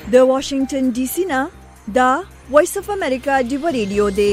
د واشنگټن ډي سي نه دا وایس اف امریکا دی ریډیو دی.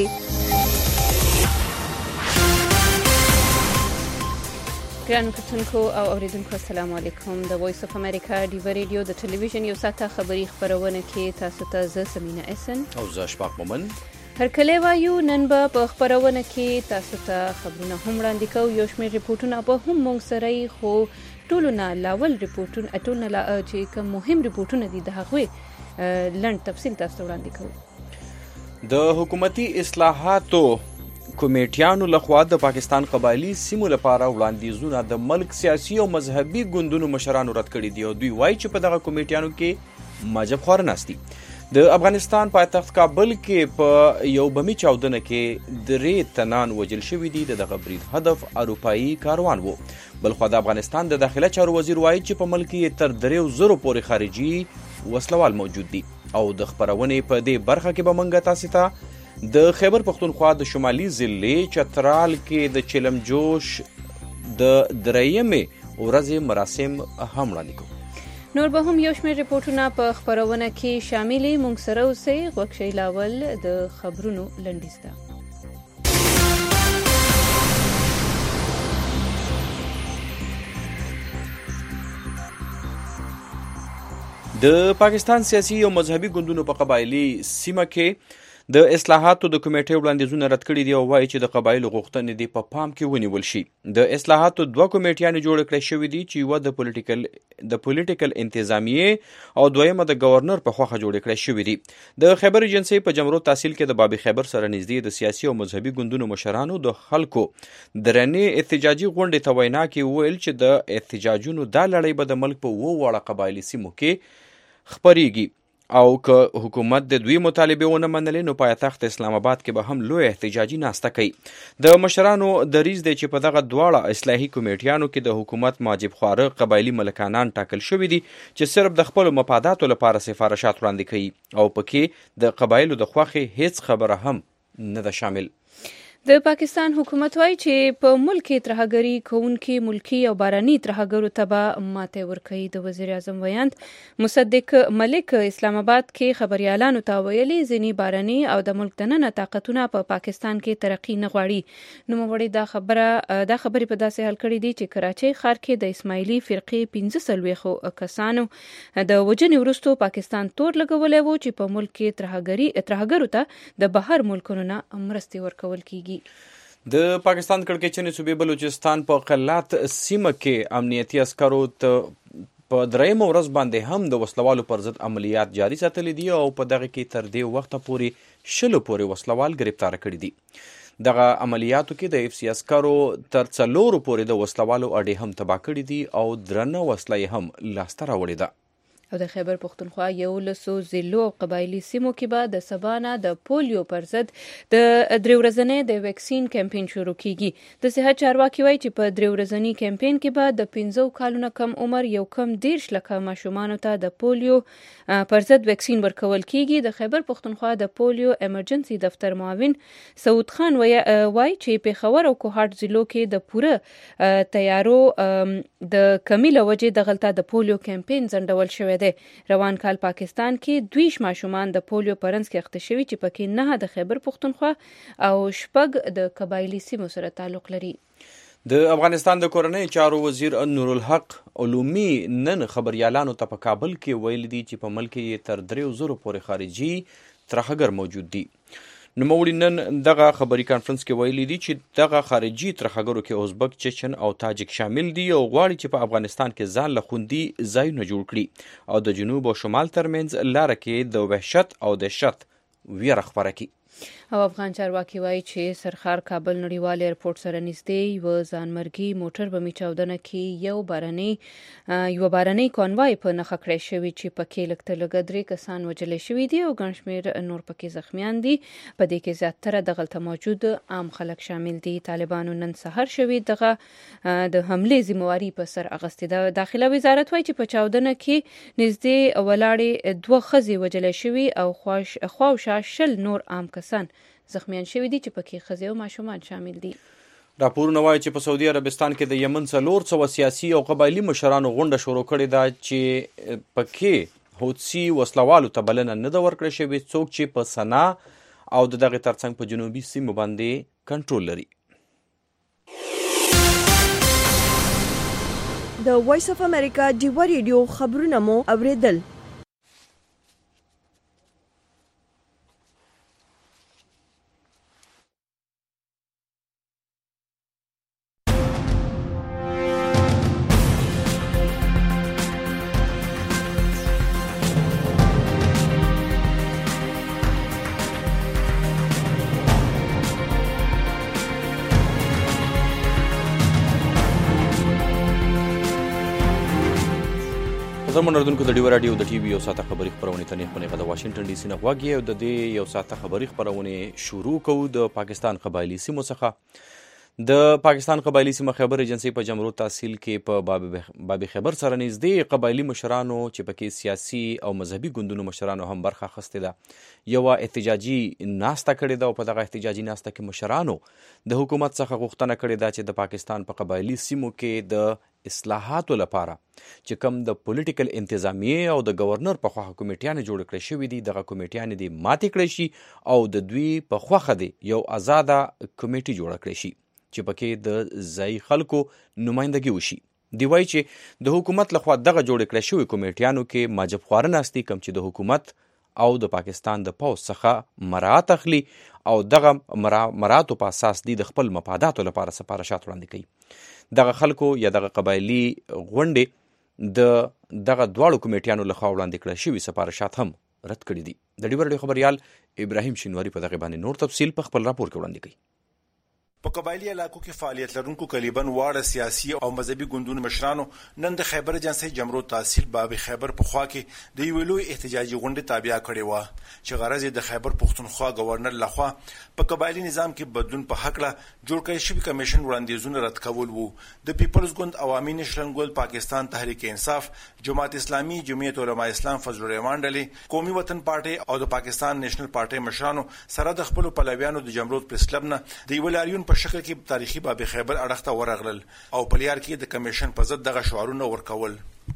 ګرانو کتونکو او اوریدونکو السلام علیکم. د وایس اف امریکا دی ریډیو د ټلویزیون یو ساعته خبری خبرونه کې تاسو ته زه سمینه اسن او زه اشفاق مومن هر کله وایو نن به په خبرونه کې تاسو ته خبرونه هم وړاندې کوو. یو شمېر ریپورتونه به هم مونږ سره خو ټولو نه لاول ریپورتونه ټولو نه چې کوم مهم ریپورتونه دي د هغوی لنډ تفصیل تاسو ته وړاندې کوو. د حکومتي اصلاحاتو کمیټیانو لخوا د پاکستان قبایلی سیمو لپاره وړاندیزونه د ملک سیاسي او مذهبي ګوندونو مشرانو رد کړي دي او دوی وایي چې په دغه کمیټیانو کې مجب خور ناست دي. د افغانستان پایتخت کابل کې په یو بمي چاودنه کې 3 تنان وژل شوي دي. دغه برید هدف اروپایي کاروان وو. بلخو د افغانستان د داخله چارو وزیر وایي چې په ملک کې تر 300 پورې خارجي وسلوال موجود دي. او د خبرونې په دې برخه کې به منګه تاسو ته د خیبر پختونخوا د شمالي ضلع چترال کې د چلم جوش د درېیمې ورځې مراسم هم وړاندې کوو. نور به هم یو شمېر ریپورتونه په خبرونه کې شامل مونږ سره اوسئ. غوږ شئ لاول د خبرونو لنډیز ته. د پاکستان سیاسي او مذهبي ګوندونو په قبایلی سیمه کې د اصلاحاتو د کمیټې وړاندیزونه رد کړي دي او وایي چې د قبایلو غوښتنې دې په پام کې ونیول شي. د اصلاحاتو 2 کمیټیانې جوړ کړې شوې دي چې یوه د پولیټیکل انتظامیې او دویمه د گورنر په خوښه جوړ کړې شوې دي. د خیبر ایجنسی په جمرو تحصیل کې د بابي خیبر سره نږدې د سیاسي او مذهبي ګوندونو مشرانو د خلکو درنې احتجاجي غونډې ته وینا کې ویل چې د احتجاجونو دا لړۍ به د ملک په 2 واړه قبایلی سیمو کې خپریږي او که حکومت د دوی مطالبه ونه منلې نو پایتخت اسلام آباد کې به هم لوی احتجاجي ناسته کوي. د مشرانو دریځ دی چې په دغه دواړه اصلاحي کمیټیانو کې د حکومت ماجب خواره قبایلی ملکانان ټاکل شوي دي چې صرف د خپل مفاداتو لپاره سفارشات وړاندې کوي او پکې د قبایلو د خوښې هیڅ خبره هم نه ده شامل. د پاکستان حکومت وایي چې په ملک کې ترهګري کوونکي ملکی او باراني ترهګرو ته به ماته ورکوي. د وزیر اعظم ویاند مصدق ملک اسلام آباد کې خبريالانو ته ویلي ځینې باراني او د ملک دننه طاقتونه په پاکستان کې ترقی نه غواړي. نو وړي دا خبرې په داسې حل کړي دي چې کراچۍ ښار کې د اسماعیلي فرقې 15 کسانو د وجنې وروسته پاکستان تور لګولې وو چې په ملک کې ترهګرو ته د بهر ملکونو نه مرستې ورکول کیږي. د پاکستان کړکېچنې صوبې بلوچستان په قلات سیمه کې امنیتي عسکرو ته په 3 ورځ باندې هم د وسلوالو پر ضد عملیات جاري ساتلي دي او په دغه کې تر دې وخته پورې 100 پورې وسلوال گرفتار کړي دي. دغه عملیاتو کې د FC عسکرو تر 4 پورې د وسلوالو اډې هم تباه کړي دي او درنه وسلې هم لاسته راوړې ده. او د خیبر پختونخوا 11 ضلعو او قبایلی سیمو کې به د سبا د پولیو پر ضد د 3 ورځنۍ د ویکسین کمپاین شروع کیږي. د صحت چارواکي وایي چې په 3 ورځنۍ کمپاین کې به د 15 کالونو کم عمر یو کم 10 لکه ماشومانو ته د پولیو پر ضد ویکسین ورکول کیږي. د خیبر پختونخوا د پولیو ایمرجنسي دفتر معاون سعود خان وایي چې پیښور او کوهاټ ضلعو کې د پوره تیارو د کمی له وجې د غلطه د پولیو کمپاین ځنډول شوی. روان کال پاکستان کې 2 ماشومان د پولیو پرنس کې اخته شوي چې پکې 9 د خیبر پختونخوا او 6 د قبایلی سیمو سره تعلق لري. د افغانستان د کورنۍ چارو وزیر نور الحق علومي نن خبريالانو ته په کابل کې ویل دي چې په ملک کې تر 300 پورې خارجي ترهګر موجود دي. نوموړي نن دغه خبري کانفرنس کې ویلي دي چې دغه خارجي ترهګرو کې ازبک، چچن او تاجک شامل دي او غواړي چې په افغانستان کې ځان له خوندي ځایونه جوړ کړي او د جنوب او شمال ترمنځ لاره کې د وحشت او دهشت ویره خپره کړي. او افغان چارواکي وایي چې سرخار کابل نړیوال ایرپورټ سره نږدې یو ځانمرګي موټر بمي چاودنه کې یو باراني کانوای په نښه کړی شوی چې پکې لږ 3 کسان وژل شوي دي او ګڼ شمېر نور پکې زخمیان دي. په دې کې زیاتره د غلطه موجود عام خلک شامل دي. طالبانو نن سحر شوی دغه د حمله ذمہواری په سر اغستې ده. داخله وزارت وایي چې په چاودنه کې نږدې ولاړې 2 ښځې وژل شوي او خواوشا 10 نور عام کسان زخمیان شوي دي چې پکې ښځې او ماشومان شامل دي. راپورونه وایي چې په سعودي عربستان کې د یمن 400 سیاسي او قبایلی مشرانو غونډه شروع کړې ده چې پکې حوثي وسلوالو ته بلنه نه ده ورکړې شوې، څوک چې په سنا او د دغې ترڅنګ په جنوبي سیمو باندې کنټرول لري. د وایس اف امریکا ډیوه ریډیو خبرونه مو اوریدل. زموږ اردوونکو د ډیوه راډیو د ټي وي یو ساعته خبري خپرونې ته نیغ د واشنگټن ډي سي نه غوږ یو د دې یو ساعته خبري خپرونې شروع کوو د پاکستان قبایلي سیمو څخه. د پاکستان قبایلي سیمه خیبر ایجنسي په جمرود تحصیل کې په باب خیبر سره نږدې قبایلي مشرانو چې پکې سیاسي او مذهبي ګوندونو مشرانو هم برخه اخیستې ده یوه احتجاجي ناسته کړې ده او په دغه احتجاجي ناسته کې مشرانو د حکومت څخه غوښتنه کړې ده چې د پاکستان په قبایلي سیمو کې د اصلاحاتو لپاره چې کوم د پولیټیکل انتظامیې او د گورنر په خوښه کمیټیانې جوړ کړې شوي دي دغه کمیټیانې دې ماتې کړی شي او د دوی په خوښه دې یو آزاده کمیټي جوړه کړی شي چې پکې د ځایي خلکو نمایندګي وشي. دی وایي چې د حکومت لخوا دغه جوړ کړی شوي کمیټیانو کې ماجب خواره ناستي کوم چې د حکومت او د پاکستان د پوځ څخه مراعات اخلي او دغه مراعاتو په اساس دی د خپل مفاداتو لپاره سفارشات وړاندې کوي. دغه خلکو یا دغه قبایلي غونډې د دغه دواړو کمیټیانو لخوا وړاندې کړل شوي سفارشات هم رد کړي دي. د ډیوه راډیو خبریال ابراهیم شینواری په دغه باندې نور تفصیل په خپل راپور کې وړاندې کوي. په قبایلی علاقو کې فعالیت لرونکو قریباً واړه سیاسي او مذهبي ګوندونو مشرانو نن د خیبر ایجنسي جمرود تحصیل باب خیبر په خوا کې د یو لوی احتجاجي غونډه تابع کړې و چې غرض د خیبر پښتونخوا گورنر لخوا په قبایلی نظام کې بدلون په حق له جوړ کړی شوی کمیشن وړاندیزونه رد کول وو. د پیپلز ګوند عوامي نېشنل ګوند پاکستان تحریک انصاف جماعت اسلامي جمعیت علماء اسلام فضل الرحمن ډلې قومي وطن پارټي او د پاکستان نېشنل پارټي مشرانو سره د خپل پلویانو د جمرود پریس کلب نه د یو لاریون په شکل کې تاریخي باب خیبر اړخته ورغلل او په لیار کې د کمیشن په ضد دغه شعارونه ورکول.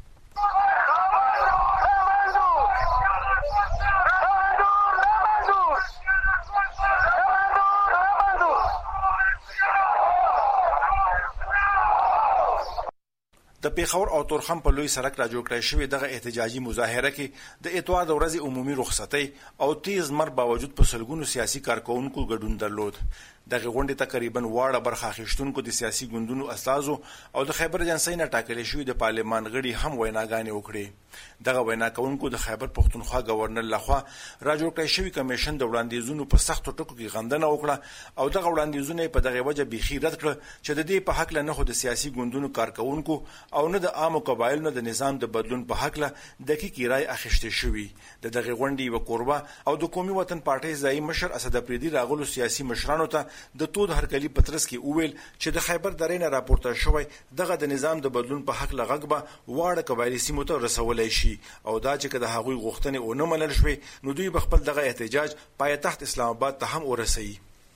د پیښور او تورخم په لوی سړک را جوړ کړی شوی دغه احتجاجي مظاهره کې د اتوار د ورځې عمومي رخصتۍ او تیز مر باوجود په سلګونو سیاسي کارکونکو ګډون درلود. دغه غونډې تقریبا واړه برخه اخیستونکو د سیاسي ګوندونو استازو او د خیبر ایجنسي نه ټاکل شوی د پارلمان غړي هم ویناګانې وکړې. دغه وینا کوونکو د خیبر پښتونخوا گورنر لخوا را جوړ کړی شوی کمیشن د وړاندیزونو په سختو ټکو کې غندنه وکړه او دغه وړاندیزونه په دغه وجه بيخي رد کړ چې د دې په حق نه خو د سیاسي ګوندونو کارکونکو او نه د عامو قبایلو د نظام د بدلون په حق له دقیق رائے اخیستل شوی. دغه غونډې و قربا او د قومي وطن پارټي ځای مشر اسد افریدي راغلو سیاسي مشرانو ته د تود هرکلی پترس کې اویل چې د خیبر درې نه راپورته شوی دغه د نظام د بدلون په حق لغږ به واړه قبایلی سیمو ته رسولای شي او دا چې د هغوی غوښتنې او نه منل شوی نو دوی بخپل دغه احتجاج پایتخت اسلام آباد ته هم ورسوي.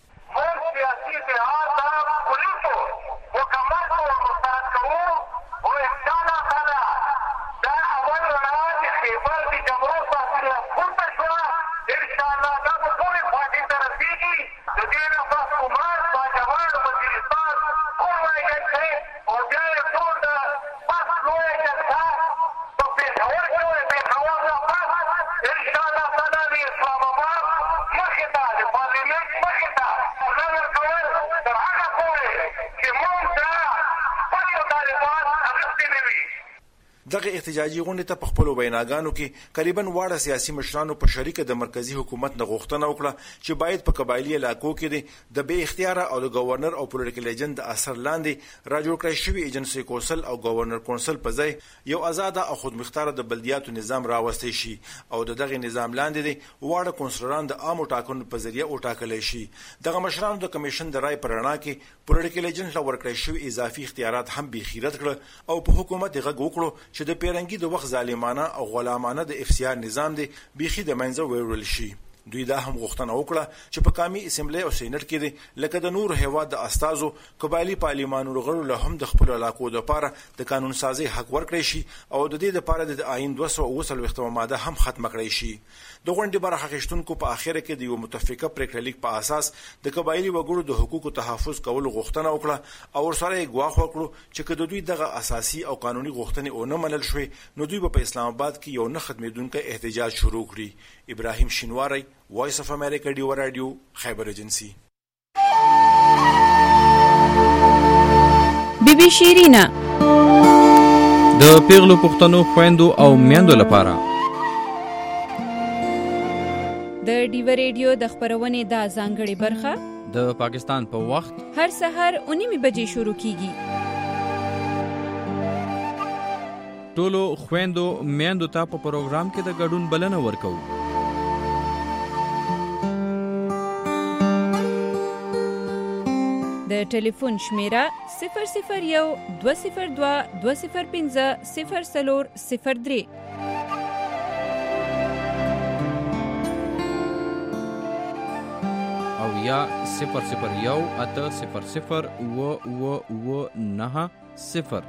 دغه احتجاجي غونډې ته په خپل ویناګانو کې قریباً واړه سیاسي مشرانو په شریکه د مرکزی حکومت نه غوښتنه وکړه چې باید په قبایلی علاقو کې د بې اختیار او د گورنر او پولیټیکل ایجنټ د اثر لاندې را جوړ کړی شوی ایجنسي کونسل او گورنر کونسل په ځای یو آزاد او خودمختار د بلدیاتو نظام راوستي شي او دغه نظام لاندې واړه کونسلران د عامو ټاکنو په ذریعہ وټاکل شي. دغه مشرانو د کمیشن د رائے پر رڼا کې پولیټیکل ایجنټ لا ورکړی شوی اضافي اختیارات هم به خیرت کړ او په حکومت غږ وکړو چې د پیرنګي د وخت ظالمانه او غلامانه د افسیار نظام دی بيخي د منځه وړل شي. دوی دا هم غوښتنه وکړه چې په قومي اسمبلی او سېنات کې لکه د نور هیواد د استازو قبایلی پارلیمانونو غړو له هم د خپل علاقو لپاره د قانون سازي حق ورکړي شي او د دې لپاره د آئین 230 ماده هم ختم کړي شي. د غونډې برخه اخیستونکو په اخر کې د یو متفقه پریکړه لیک په اساس د قبایلی وګړو د حقوقو تحفظ کولو غوښتنه وکړه او ورسره یې ګواښ وکړو چې که د دوی دغه اساسي او قانوني غوښتنې ونه منل شوې نو دوی په اسلام آباد کې یو نه ختمېدونکی احتجاج شروع کړي. ابراهیم شینواری، وایس اف امریکا ډیو رادیو، خیبر ایجنسی. بیبي شیرینا د پیغلو پښتنو خويندو او میندو لپاره د ډیو ریډیو د خبرونې دا ځانګړې برخه د پاکستان په وخت هر سحر 9 بجې شروع کیږي. ټولو خويندو میندو ته په پروګرام کې د ګډون بلنه ورکوو. د ټلیفون شمیره 001 202 205 0403 او یا 001 800 990.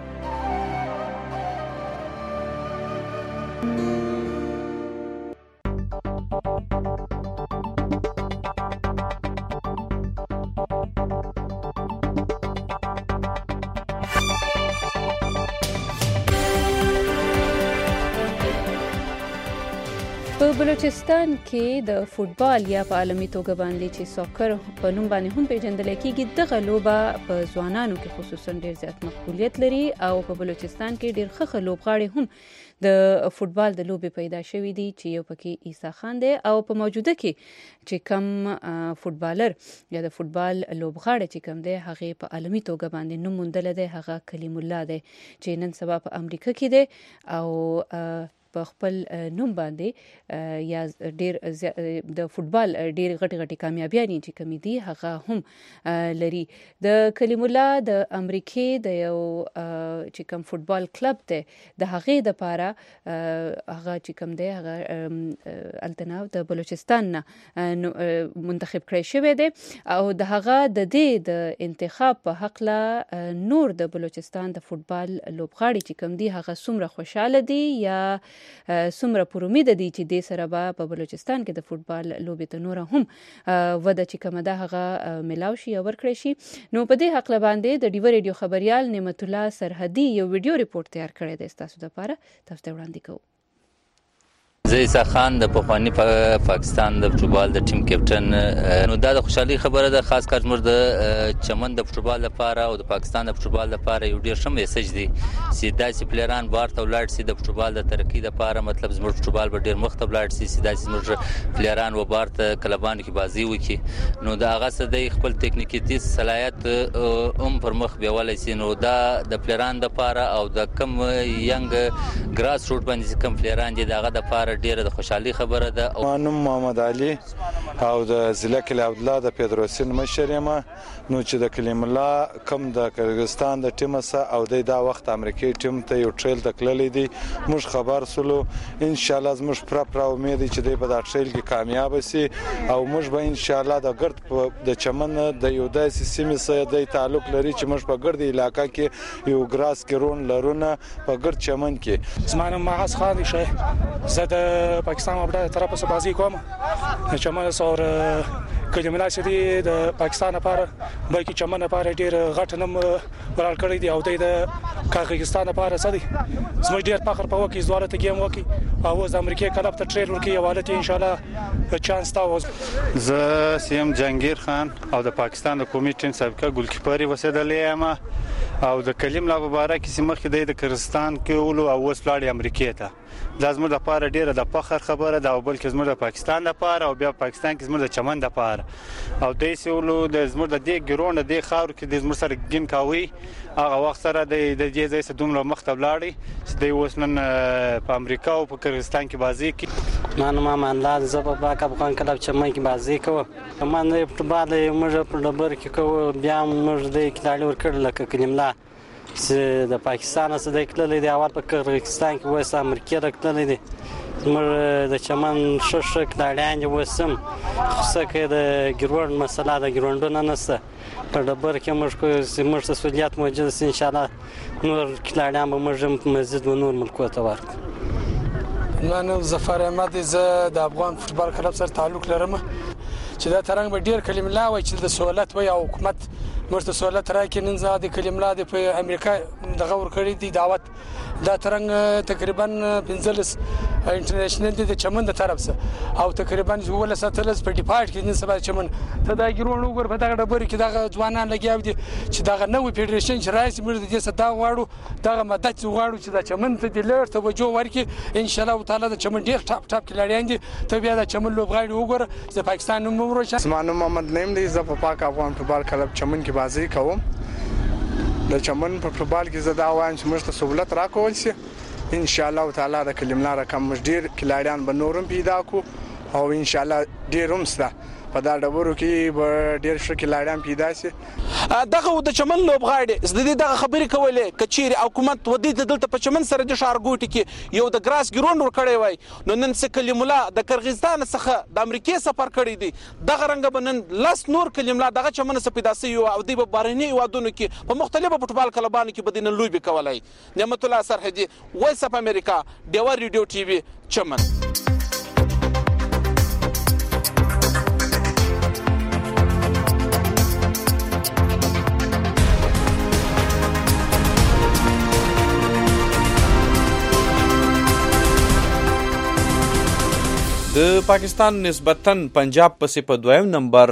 په بلوچستان کې د فوتبال یا په عالمي توګه باندې چې ساکر په نوم باندې هم پیژندل کېږي دغه لوبه په ځوانانو کې خصوصا ډېر زیات مقبولیت لري او په بلوچستان کې ډېر ښه لوبغاړي هم د فوتبال د لوبې پیدا شوي دي چې یو پکې عیسی خان دی او په موجوده کې چې کم فوتبالر یا د فوتبال لوبغاړي چې کم دی هغه په عالمي توګه باندې نوم موندل دی هغه کلیم الله دی چې نن سبا په امریکا کې دی او په خپل نوم باندې یا ډېر د فوتبال ډېر غټي کامیابیانې چې کمی دي هغه هم لري. د کلیم الله د امریکای د یو چې کوم فوتبال کلب دی د هغې د پاره هغه چې کوم دی هغه التناو د بلوچستان نه منتخب کړی شوی دی او د هغه د دې د انتخاب په حق لا نور د بلوچستان د فوتبال لوبغاړي چې کوم دي هغه څومره خوشاله دي یا څومره پر امید دي چې د سره به په بلوچستان کې د فوتبال لوبې ته نور هم وده چې کومه ده هغه ملاو شي او ورکړي شي. نو په دې حق باندې د ډیو ریډیو خبريال نعمت الله سرحدي یو ویډیو ریپورت تیار کړی دی تاسو لپاره تاسو ته وړاندې کوم. زه عیسی خان د پخوانی پاکستان د فوتبال د ټیم کیپټن. نو دا د خوشحالي خبره ده خاص کار زموږ د چمن د فوتبال لپاره او د پاکستان د فوتبال لپاره یو ډیر ښه میسج دی چې داسې پلیران بار ته ولاړ شي د فوتبال د ترقی لپاره مطلب زموږ فوتبال به ډیر مخ ته ولاړ شي چې داسې زموږ پلیران و بار ته کلبانو کې بازي وکړي نو دا هغه څه د خپل ټکنیکی تیز صلاحیت پر مخ بیولای شي. نو دا د پلیران لپاره او د کم ینګ ګراس روټ باندې کم پلیران دي دغه لپاره ډیره د خوشحالي خبره ده. مانم محمد علي او د ضلع کلی عبد الله د فدراسیون مشر یم. نو چې د کلیم الله کم د کرغستان د ټیم سره او د وخت امریکای ټیم ته یو ټریل تکللی دی موږ خبر سولو ان شاء الله موږ پر امید چې د په دا ټریل کې کامیاب شي او موږ به ان شاء الله د ګرد د چمن د یو داسې سیمې سره د تعلق لري چې موږ په ګرد علاقې کې یو ګراس کې لرونه په ګرد چمن کې. زمانه معاذ خان شي زه پاکستان مبدا طرف څخه بازی کوم چمن سره کلیم الله چې د پاکستان لپاره بلکې چمن لپاره ډیر غټ نوم ورال کړی دی او د کازاخستان لپاره سدي زموږ ډیر فخر په وکی زواله ته گیم وکی او د امریکای کلب ته ټریل ورکی حواله ان شاء الله چانس تا وز. زه سیم جنگیر خان او د پاکستان د قومي ټیم سابقه ګولکیپر وسیدلې یم او د کلیم الله مبارک سیمه کې د کرغستان کې ولو او وس لاړ امریکای ته لازم د پاره ډیره د فخر خبره ده او بلکې زموږ د پاکستان لپاره او بیا پاکستان کې زموږ د چمن لپاره او د سولو د زموږ د دې ګرونه د خاور کې د زموږ سره ګین کاوي هغه وخت سره د دې ځای څخه دومره مخته ولاړی چې د وسنن په امریکا او په کرغستان کې بازی کوي. ما نوم امان الله زه په افغان کلب چمن کې بازی کوم. ما نه په بعد موږ په لبر کې کوم بیا موږ د کلاړي ور کړل لکه کلیم الله چې د پاکستان سره د کللې دی اول په کرغستان کې وسه امریکا د کللې دی زموږ د چمن ښه کلاړیان دي اوس هم خو څه د ګروډ مسله د ګروډونه نشته په ډبر کې موږ ته سهولیات موجود است انشاءالله نور کلاړیان به موږ مسجد و نور ملکو ته ورکړو. من ظفر احمد زه د افغان فوتبال کلب سره تعلق لرم چې دا ترنګ به ډیر کلیم لا وای چې د سہولت وای او حکومت مرته سہولت راکې نن زه د کلیم لا د په امریکا د غور کړی دی دعوت دا ترنګ تقریبا 15 انټرنیشنل د چمن د طرف سره او تقریبا 17 په ډیپارټ کې نن سبا چمن ته دا ګرون وګور په دغه ډبر کې دغه ځوانان لګیاو دي چې دغه نوې فدریشن چې راځي موږ د دې صدا غواړو دغه مدد غواړو چې دا چمن ته د لړ توجه ورکړي ان شاء الله تعالی د چمن ډیر ټاپ کلاړیان دي ته بیا د چمن لوبغاړي وګور د پاکستان نوم وروشه. اسمان محمد نیم دی زه په پاک افغان فوتبال کلب چمن کې بازی کوم. د چمن په فوتبال کې زه دا وایم چې موږ ته سہولت راکول شي ان شاء الله تعالی د کلملا رقم ډیر کلاړیان به نورم پیدا کو او ان شاء الله ډیر هم ستا په دا ډبرو کې به ډیر ښه کلاړیان پیدا شي. دغه د چمن لوبغاړي زه دغه خبرې کولې کچيري حکومت ودی دلته په چمن سره د شارګوټي کې یو د ګراس ګروند ور کړی وای نو نن څه کلملا د قرغیزستان څخه د امریکای سفر کړی دی دغه رنګ بنن لاس نور کلملا دغه چمن څخه پیدا سي او د بارني وادونو کې په مختلفو فوتبال کلبانو کې بدین لوبي کولای. نعمت الله سرحدي وایس اف امریکا ډیور ریډیو ټي وي چمن. د پاکستان نسبتاً پنجاب پسې په دویم نمبر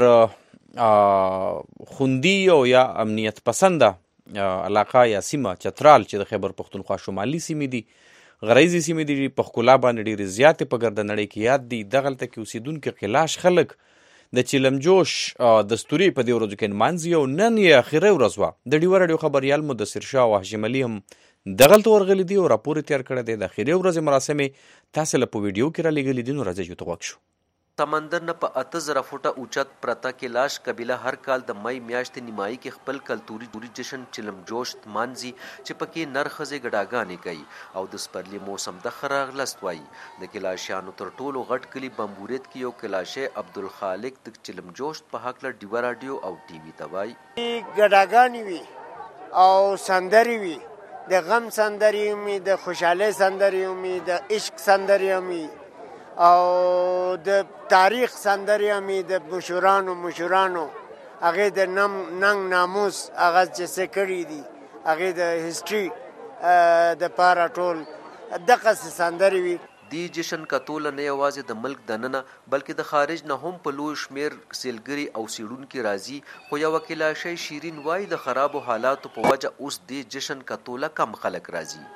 خوندي او یا امنیت پسنده علاقه یا سیمه چترال چې د خیبر پختونخوا شمالي سیمې دي غریزي سیمې دي په ښکلا باندې ډېرې زیاتې په ګرده نړۍ کې یاد دي. دغلته کې اوسېدونکي قلاش خلک د چلمجوش دستوري په دې ورځو کې نمانځي او نن یې اخري ورځ وه. د ډیوه راډیو خبریال مدثر شاه او هاشم علي هم دغلته ورغلي دي او راپور تیار کړی دی. د اخري ورځې مراسمې تاسو له په ویډیو کې را لېږلي دي نو راځئ چې ته غوږ شو. سمندر نه په 8000 فوټه اوچت پرته کلاش قبیله هر کال د مئی میاشتې نیمایي کې خپل کلتوري جشن چلم جوش مانځي چې پکې نر ښځې ګډاګانې کوي او د سپرلي موسم ته ښه راغلاست وایي. د کلاشیانو تر ټولو غټ کلي بمبورید کې یو کلاشی عبدالخالق د چلم جوش په هکله ډیوه راډیو او ټي وي ته وایي ګډاګانې وي او سندرې وي د غم سندرې وي د خوشحالۍ سندرې وي د عشق سندرې وي او د تاریخ سندرې وي د مشورانو هغې د ننګ ناموس هغه چې څه کړي دي هغې د هسټري دپاره ټول دغسې سندرې وي. دی جشن کتوله نه یوازې د ملک دننه بلکې د خارج نه هم په لوی شمیر سیلګري او سیړونکي راځي خو یوه کلاشی شیرین وایي د خرابو حالاتو په وجه اوس دی جشن کتوله کم خلک راځي.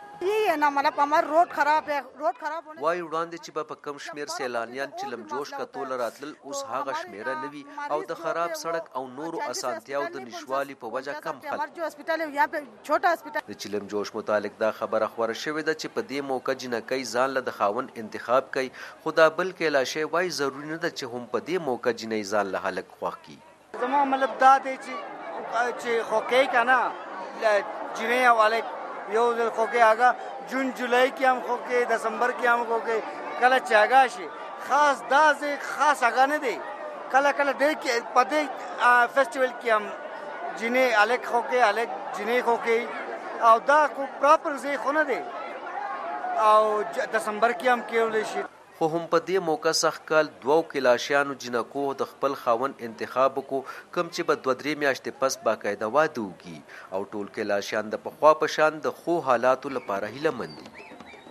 وایي وړاندې چې به په کم شمیر سیلانیان چلم جوش کتوله راتلل اوس هغه شمیره نه وي او د خراب سړک او نورو اسانتیاو د نشوالي په وجه کم خلک. د چلم جوش متعلق دا خبره خوره شوې ده چې په دې موقع جنکۍ ځان له د خاوند انتخاب کوي خو دا بل کلاشی وایي ضروري نه ده چې هم په دې موقع جنۍ ځان له هلک خوښ کړي. زما مطلب دا دی چې خوښۍ که نه جنۍ او هلک یو ځل خوږې هغه جون جولای کې هم خوږې دسمبر کې هم خوږې کله چې هغه شي خاص دا ځای خاص هغه نه دی کله ډېر کې په دې فیسټیول کې هم جنې هلک خوږې هلک جنې خوږې او دا خو پراپر ځای خو نه دی او دسمبر کې هم کېدلی شي. خو هم په دې موقع سخت کال دوو کلاشیانو جنکو د خپل خاوند انتخاب وکړو کوم چې به 2-3 میاشتې پس باقاعده واده وکړي او ټول کلاشیان د پخوا په شان د ښو حالاتو لپاره هیلهمند دي.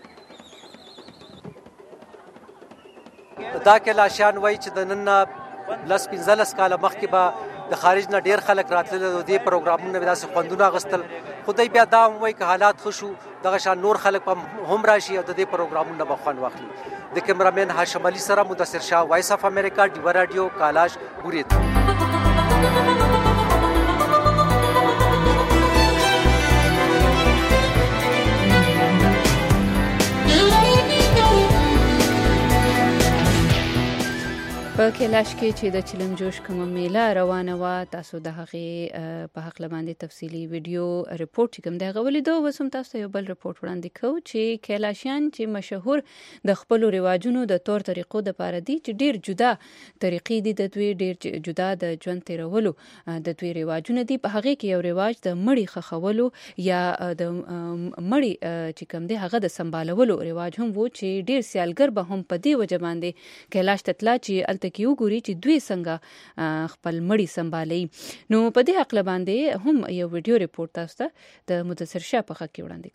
دا کلاشیان وایي چې د نن 10-15 کاله مخکې به د خارج نه ډېر خلک راتلل او دې پروګرامونه به داسې خوندونه اخیستل خو دی بیا دا هم وایي که حالات ښه شو دغه شان نور خلک هم راشي او د دې پروګرامونه به خوند واخلي. د کیمرامین هاشم علي سره مدثر شاه وایس اف امریکا ډیوه راډیو کالاش بورید. په کلاش کې چې د چلم جوش کومه میله روانه وه، تاسو د هغې په هکله باندې تفصیلي ویډیو ریپورټ چې کوم دی هغه ولیدو. اوس هم تاسو ته یو بل ریپورټ وړاندې کوو چې کلاشیان چې مشهور د خپلو رواجونو د طور طریقو دپاره دي چې ډېر جدا طریقې دي د دوی، ډېر جدا د ژوند تېرولو د دوی رواجونه دي. په هغې کې یو رواج د مړي خښولو یا د مړي چې کوم دی هغه د سنبالولو رواج هم و چې ډېر سیالګر به هم په دې وجه باندې کلاش ته تله چې الته کې وګوري چې دوی څنګه خپل مړي سنبالوي. نو په دې هکله باندې هم یو ویډیو ریپورټ تاسو ته د مدثر شاه په حق کې وړاندې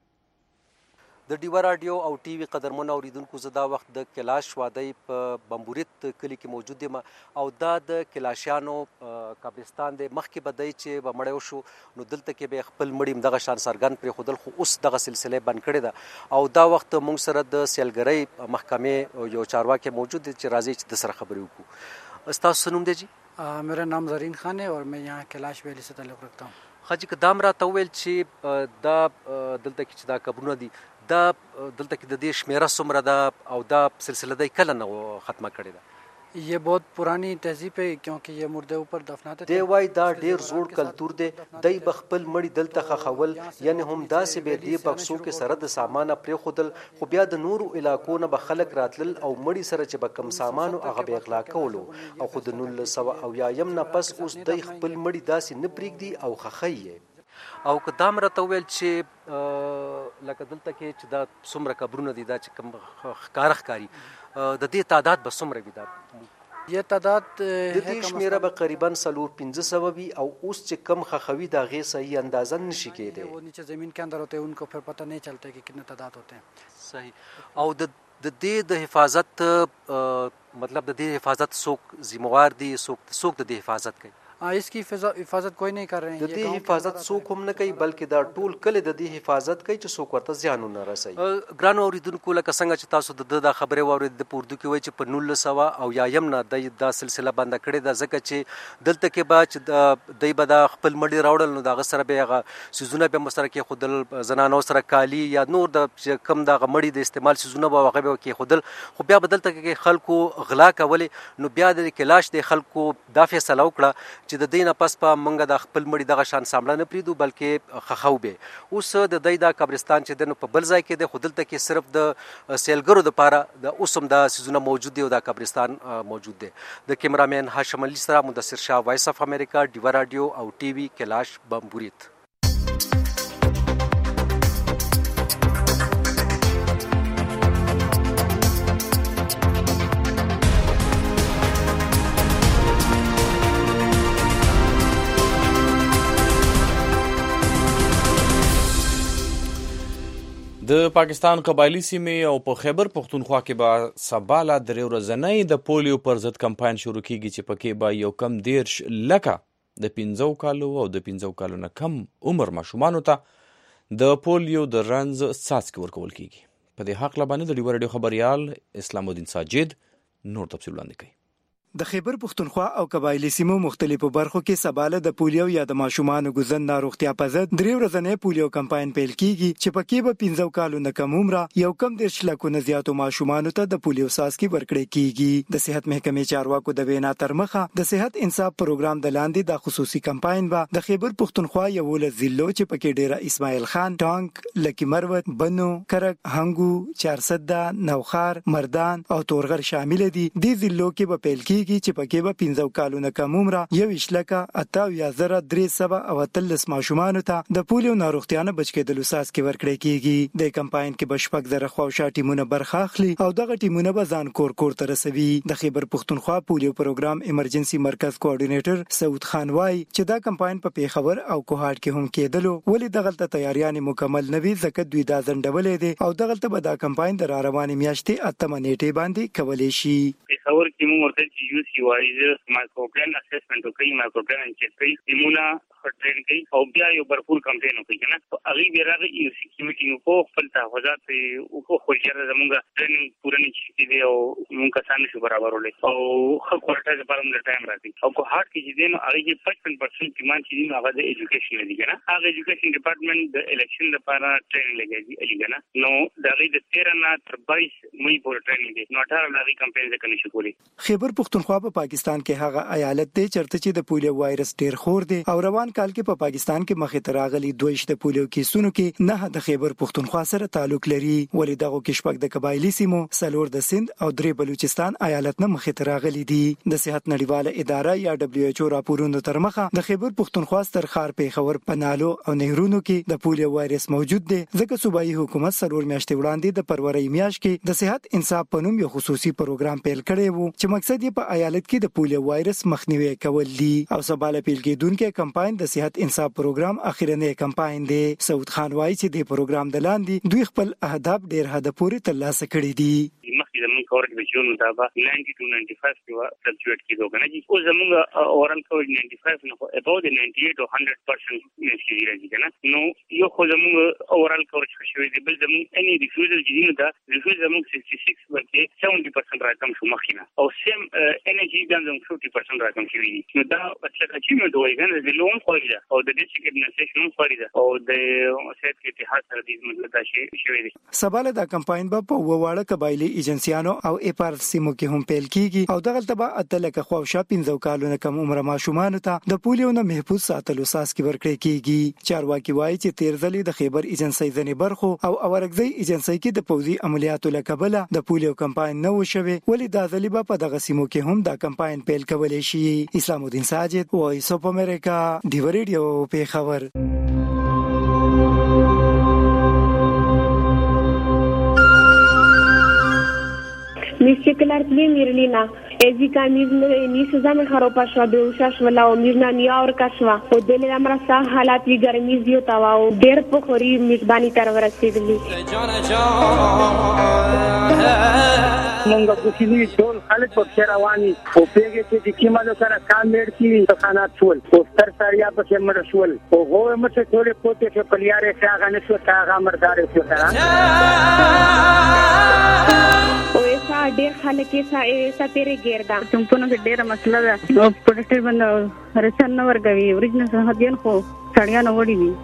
کوو. د ډیوا راډیو او ټي وي قدرمنو اوریدونکو، زه دا وخت د کلاش وادی په بمبوریت کلی کې موجود یم او دا د کلاشیانو قبرستان دی. مخکې به دی چې به مړی وشو نو دلته کې به خپل مړي دغه شان څرګند پرېښودل، خو اوس دغه سلسله بند کړې ده او دا وخت موږ سره د سیلګرۍ محکمې یو چارواکی موجود دی چې راځي چې د سره خبرې وکړو. ستاسو څه نوم دی جی؟ मेरा नाम जरीन खान है और मैं यहाँ कैलाश वैली से ताल्लुक़ रखता हूँ. حاجی که دام راته وویل چې دا دلته کې چې دا قبرونه دي دا دلته کې د دې شمیره څومره ده او دا سلسله دی کله نه ختمه کړې ده؟ ये बहुत पुरानी तहजीब है क्योंकि ये मुर्दे ऊपर दफनाते دی وای دا ډیر زوړ کلتور دی. دی بخپل مړي دلته خښول، یعنی هم داسې به دی بکسو کې سره د سامان پرېښودل، خو بیا د نورو علاقو نه به خلک راتلل او مړي سره چې به کم سامان هغه به اغلا کولو او خو د 1900 نه پس اوس دی خپل مړي داسې نه پرېږدي او خښي. او که دام راته وویل چې لکه دلته کې چې دا څومره قبرونه دي دا چې کوم ښکاره ښکاري د دې تعداد به څومره وي؟ دا یہ تعداد د دې شمیره به قریبا 400-500 وي او اوس چې کم خښوي د هغې صحیح اندازه نشي کېدی. وہ نیچے زمین کے اندر ہوتے ہیں، ان کو پھر پتہ نہیں چلتا کہ کتنے تعداد ہوتے ہیں. صحیح. او د دې د حفاظت مطلب د دې حفاظت څوک ذمہوار دي، څوک د دې حفاظت کوي؟ اس کی حفاظت کوئی نہیں کر رہے ہیں. د دې حفاظت څوک هم نه کوي بلکې دا ټول کله د دې حفاظت کوي چې څوک ورته زیان ونه رسوي. ګرانو اوریدونکو، لکه څنګه چې تاسو د خبرې واورېدې په اردو کې وایي چې په 1900 نه دا سلسله بنده کړې ده، ځکه چې دلته کې به چې دی به دا خپل مړي راوړل نو د هغه سره به هغه څیزونه به سره کېښودل، زنانو سره کالي یا نور د کم دغه مړي د استعمال څیزونه به هغه به کېښودل. خو بیا به دلته کې خلکو غلا کولې نو بیا د کلاش د خلکو دا فیصله وکړه چې د دې نه پس په موږ د خپل مړي دغه شان سامړه نه پرېږدو بلکې خښو به. اوس د دی دا قبرستان چې دی نو په بل ځای کې دی، خو دلته کې صرف د سیلګرو دپاره د اوس هم دا څیزونه موجود دي او دا قبرستان موجود دی. د کیمرامین هاشم علي سره مدثر شاه، وایس اف امریکا، ډیوا راډیو او ټي وي، کلاش بمبوریت. د پاکستان قبایلی سیمې او په خیبر پښتونخوا کې به سبا لا درې ورځنۍ د پولیو پر ضد کمپاین شروع کیږي چې پکې به یو کم 10 لکه د 15 کالو او د 15 کالو نه کم عمر ماشومانو ته د پولیو د رنځ څاڅکي ورکول کیږي. په دې حق باندې د ډیوا راډیو خبريال اسلام الدین ساجد نور تفصیل وړاندې کوي. د خیبر پښتونخوا او قبایلی سیمو مختلفو برخو کې سباله د پولیو یا د ماشومانو ګوزن ناروغتیا په ضد درې ورځنی پولیو کمپاین پیل کیږي چې پکې به 15 کالو نه کم عمر یو کم 10 لکه نه زیاتو ماشومانو ته د پولیو څاڅکي ورکړل کیږي. د صحت محکمې چارواکو د وینا تر مخه د صحت انصاف پروګرام د لاندې د خصوصي کمپاین به د خیبر پښتونخوا یو ول ضلعو چې پکې ډیره اسماعیل خان، ټانک، لکی مروت، بنو، کرک، هنګو، چارسده، نوخار، مردان او تورغر شامل دي. د ضلعو کې به پیل کیږي چې پکې به 15 کالو نه کم عمر 1,83,313 ماشومانو ته د پولیو ناروغتیا نه بچ کېدلو څاڅکي ورکړل کیږي. د کمپاین کې به 6,000 خواوشا ټیمونه برخه اخلي او دغه ټیمونه به ځان کور ته رسوي. د خیبر پښتونخوا پولیو پروګرام ایمرجنسي مرکز کوارډینیټر سعود خان وای چې دا کمپاین په پیښور او کوهاټ کې هم کېدلو، ولې دغلته تیاریان مکمل نه وي ځکه دوی دا ځنډولې دي او دغلته به دا کمپاین د روانې میاشتې 8 نیټې باندې کولای شي. پیښور کې موږ ورته چې یو سی وایز مایکروپلان اسسمنت کوي، مایکروپلان چې کوي ټیمونه ټرین کوي او بیا یو برپور کمپاین کوي کنه هغه بیا راغی یو سکیورټي کو خپل تحفظات او خو جره زمونږ ټریننګ پوره نه چي دي او مونږ کسان شو برابرولې او خو کوټه لپاره موږ ټایم راځي او کو هارت کې دي نو هغه 55% کمان چې دي هغه د ایجوکیشن دي کنه هغه ایجوکیشن ډپارټمنټ د الیکشن لپاره ټریننګ لګي کنه نو دا غي د 13 نه تر 22 مې پورې ټریننګ دي نو 18 لغي کمپاین ځکه نشي کولی. خیبر پختونخوا په پاکستان کې هغه ایالت دی چرته چې د پولیو وایرس ډیر خور دی او روان کال کې په پاکستان کې مخې ته راغلي 2 د پولیو کیسونو کې نه د خیبر پختونخوا سره تعلق لري ولې دغه کې شپږ د قبایلی سیمو سلور د سند او درې بلوچستان ایالت نه مخې ته راغلي دي. د صحت نړیواله اداره یا WHO راپورونو تر مخه د خیبر پختونخوا ستر ښار پیښور پنالو او نهرونو کې د پولیو وایرس موجود دی ځکه صوبایي حکومت سلور میاشتې وړاندې د فروری میاشت کې د صحت انصاف په نوم یو خصوصي پروګرام پیل کړی وو چې مقصد یې په ایالت کې د پولیو وایرس مخنیوي کول دي او سباله پیل کېدونکو کمپاین د صحت انصاف پروګرام اخیرنی کمپاین دی. سعود خان وایي چې د پروګرام د لاندې دوی خپل اهداف ډیر هدف پورې ترلاسه کړي دي. مخکې زموږ کورک د جون مطابق 90 to 95 کې فلکچویټ کېدو کنه چې او زموږ اورال کورک 95 نه اباوت 98 to 100% کې راځي کنه نو یو خو زموږ اورال کورک شوی دی بل زموږ اني ریفیوزل چې دا ریفیوزل زموږ 66 ورکې 70% راکم شو مخینه او سیم انرژي د 50% راکم شوی دی نو دا مطلب چې موږ دوی کنه د لون خوري دا او د ډیسټریکټ ایڈمنسټریشن خوري دا او د صحت کې اتحاد سره د مطلب دا شوی دی. سباله دا کمپاین په وواړه قبایلی ایجنسیانو او اپار سیمو کې هم پیل کیږي او دغه تبع اتلکه خواوشا 15 کالونه کم عمر ماشومان ته د پولیو نه محفوظ ساتلو ساس کې ورکړي کیږي. چارواکي وایي چې تیر ځلې د خیبر ایجنسی ځنې برخو او اورګزی ایجنسی کې د پوزي عملیاتو لکبله د پولیو کمپاین نه وشوي ولې دا ځلې په دغه سیمو کې هم دا کمپاین پیل کولای شي. اسلام الدین ساجد وایس اف امریکا دی ریډیو په خبر. Mișcălar Mirlina, ezica ni sezame haropa shwa be ushash wala o mirna niya aur kashwa o dele amra sa halat vi garmi ziyo tawa o der pokhori mizbani tar warasidli مونږ د سیمې ټول خلک په شرواني او پیګه چې کیمالو سره کامیډ کی خانات شول او ستر ساریا په مر شول او هو مڅ ټول پوتې چې پلیاره څنګه نشو تا مردار شو تا او ایسا ډېر خلک ایسا تیرې ګردا څنګه نو ډېر مسله ده او پروډکټ باندې رسن نو ورګوي اوریجنل هدیان خو سړیا نو وړي وي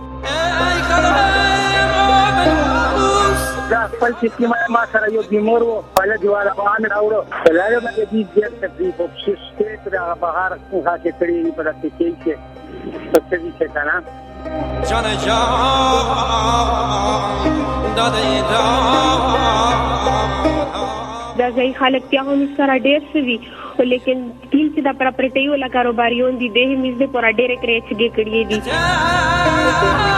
دا خپل چې ما سره یو بیمار و په دیواله باندې راوړو بلاره باندې دې ځای تکلیف او شته تر بهار څنګه چې کړی په دې کې څه دې څنګه جان دا ځای خلک ته هم سره ډېر شوي لیکن کین چې دا پراپرټي ولا کاروباریون دي د همیز د پورا ډېر کرېچ کړي دي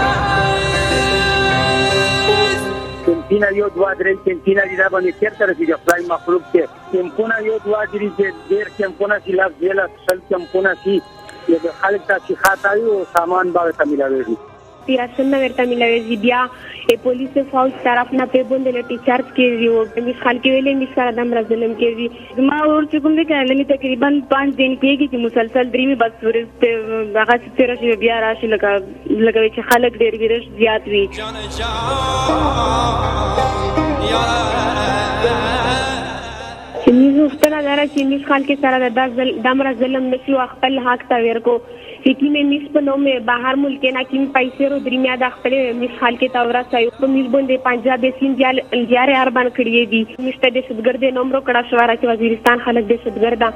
کینتینا یو دوا درې کینتینا دي دا باندې چیرته راځي خپل مخلوق کې کیمپونه یو دوا درې چې ډېر کیمپونه چې لاس ویلا سل کیمپونه چې د خلک ته خاطای او سامان باندې تملاوي تیراسن ورته ملوي بیا پولیس فوج طرف نه په بوند له ټیچرز کې یو د خلک ویلې مثال د امرزلم کې ما ور چې کوم دې کله تقریبا 5 دن کېږي چې مسلسل درې بس ورته هغه ستاره شي بیا راشي لګوي چې خلک ډېر ورش زیات وي چې موږ ستنه دره چې موږ خلک سره د امرزلم نشو خپل حق ته ورکو چې مې میس په نوم بهر ملک نه کیم پیسې رو درمیا د خپل میس حال کې تاورا سایو په میس باندې پنجاب سین جاره اربان کړی دي مشته د شدګرد نومرو کړه شواره چې وزیرستان خلک د شدګردا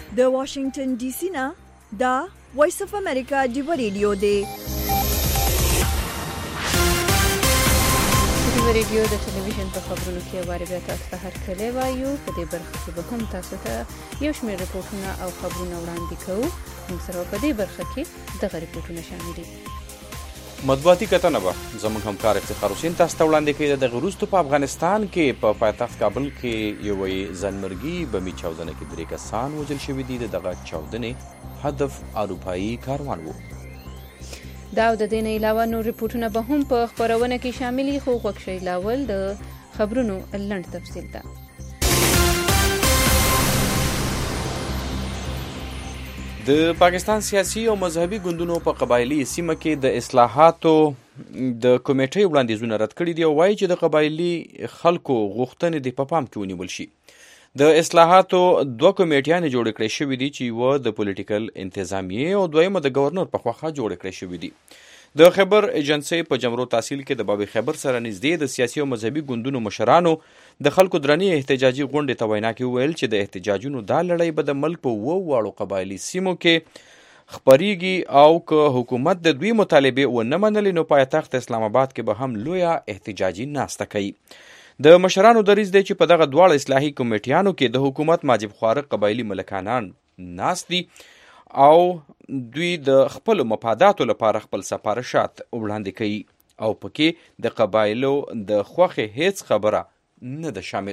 د واشنگټن ډي سي نه دا وایس اف امریکا ډیو ریډیو دی. ریډیو د ټلویزیون په خبرونو کې واره بیا تاسو ته هرکلی وایو. په دې برخه کې به هم تاسو ته یو شمېر رپورټونه او خبرونه وړاندې کوو. موږ سره په دې برخه کې دغه رپورټونه شامل دي. مطبوعاتي کتنه به زموږ همکار افتخار حسین تاسو ته وړاندې کوي. د وروسته په افغانستان کې په پایتخت کابل کې یوې ځانمرګي بمي چاودنه کې 3 کسان وژل شوي دي. دغه چاودنې هدف اروپایي کاروان و. دا او د دې نه علاوه نور رپورټونه به هم په خبرونه کې شامل دي، خو غوږ شئ لاول د خبرونو لنډ تفصیل ته. د پاکستان سیاسي او مذهبي ګوندونو په قبایلي سیمه کې د اصلاحاتو د کمیټې وړاندیزونه رد کړي دي او وایي چې د قبایلي خلکو غوښتنې د په پام کې ونیول شي. د اصلاحاتو 2 کمیټیانې جوړې کړې شوې دي چې یوه د پولیټیکل انتظامیې او دویمه د گورنر په خواخه جوړې کړې شوې دي. د خیبر ایجنسی په جمرو تحصیل کې د باب خیبر سره نږدې د سیاسي او مذهبي ګوندونو مشرانو د خلکو درنې احتجاجي غونډې ته وینا کې وویل چې د احتجاجونو دا لړۍ به د ملک په 2 واړو قبایلي سیمو کې خپریږي او که حکومت د دوی مطالبې ونه منلې نو پایتخت اسلام آباد کې به هم لویه احتجاجي ناسته کوي. د مشرانو دریځ دی چې په دغه دواړه اصلاحي کمیټیانو کې د حکومت ماجب خوارق قبایلي ملکانان ناست دي او دوی د خپل مفاداتو لپاره خپل سفارشات وړاندې کوي او پکې د قبایلو د خوښې هیڅ خبره نه ده شامل.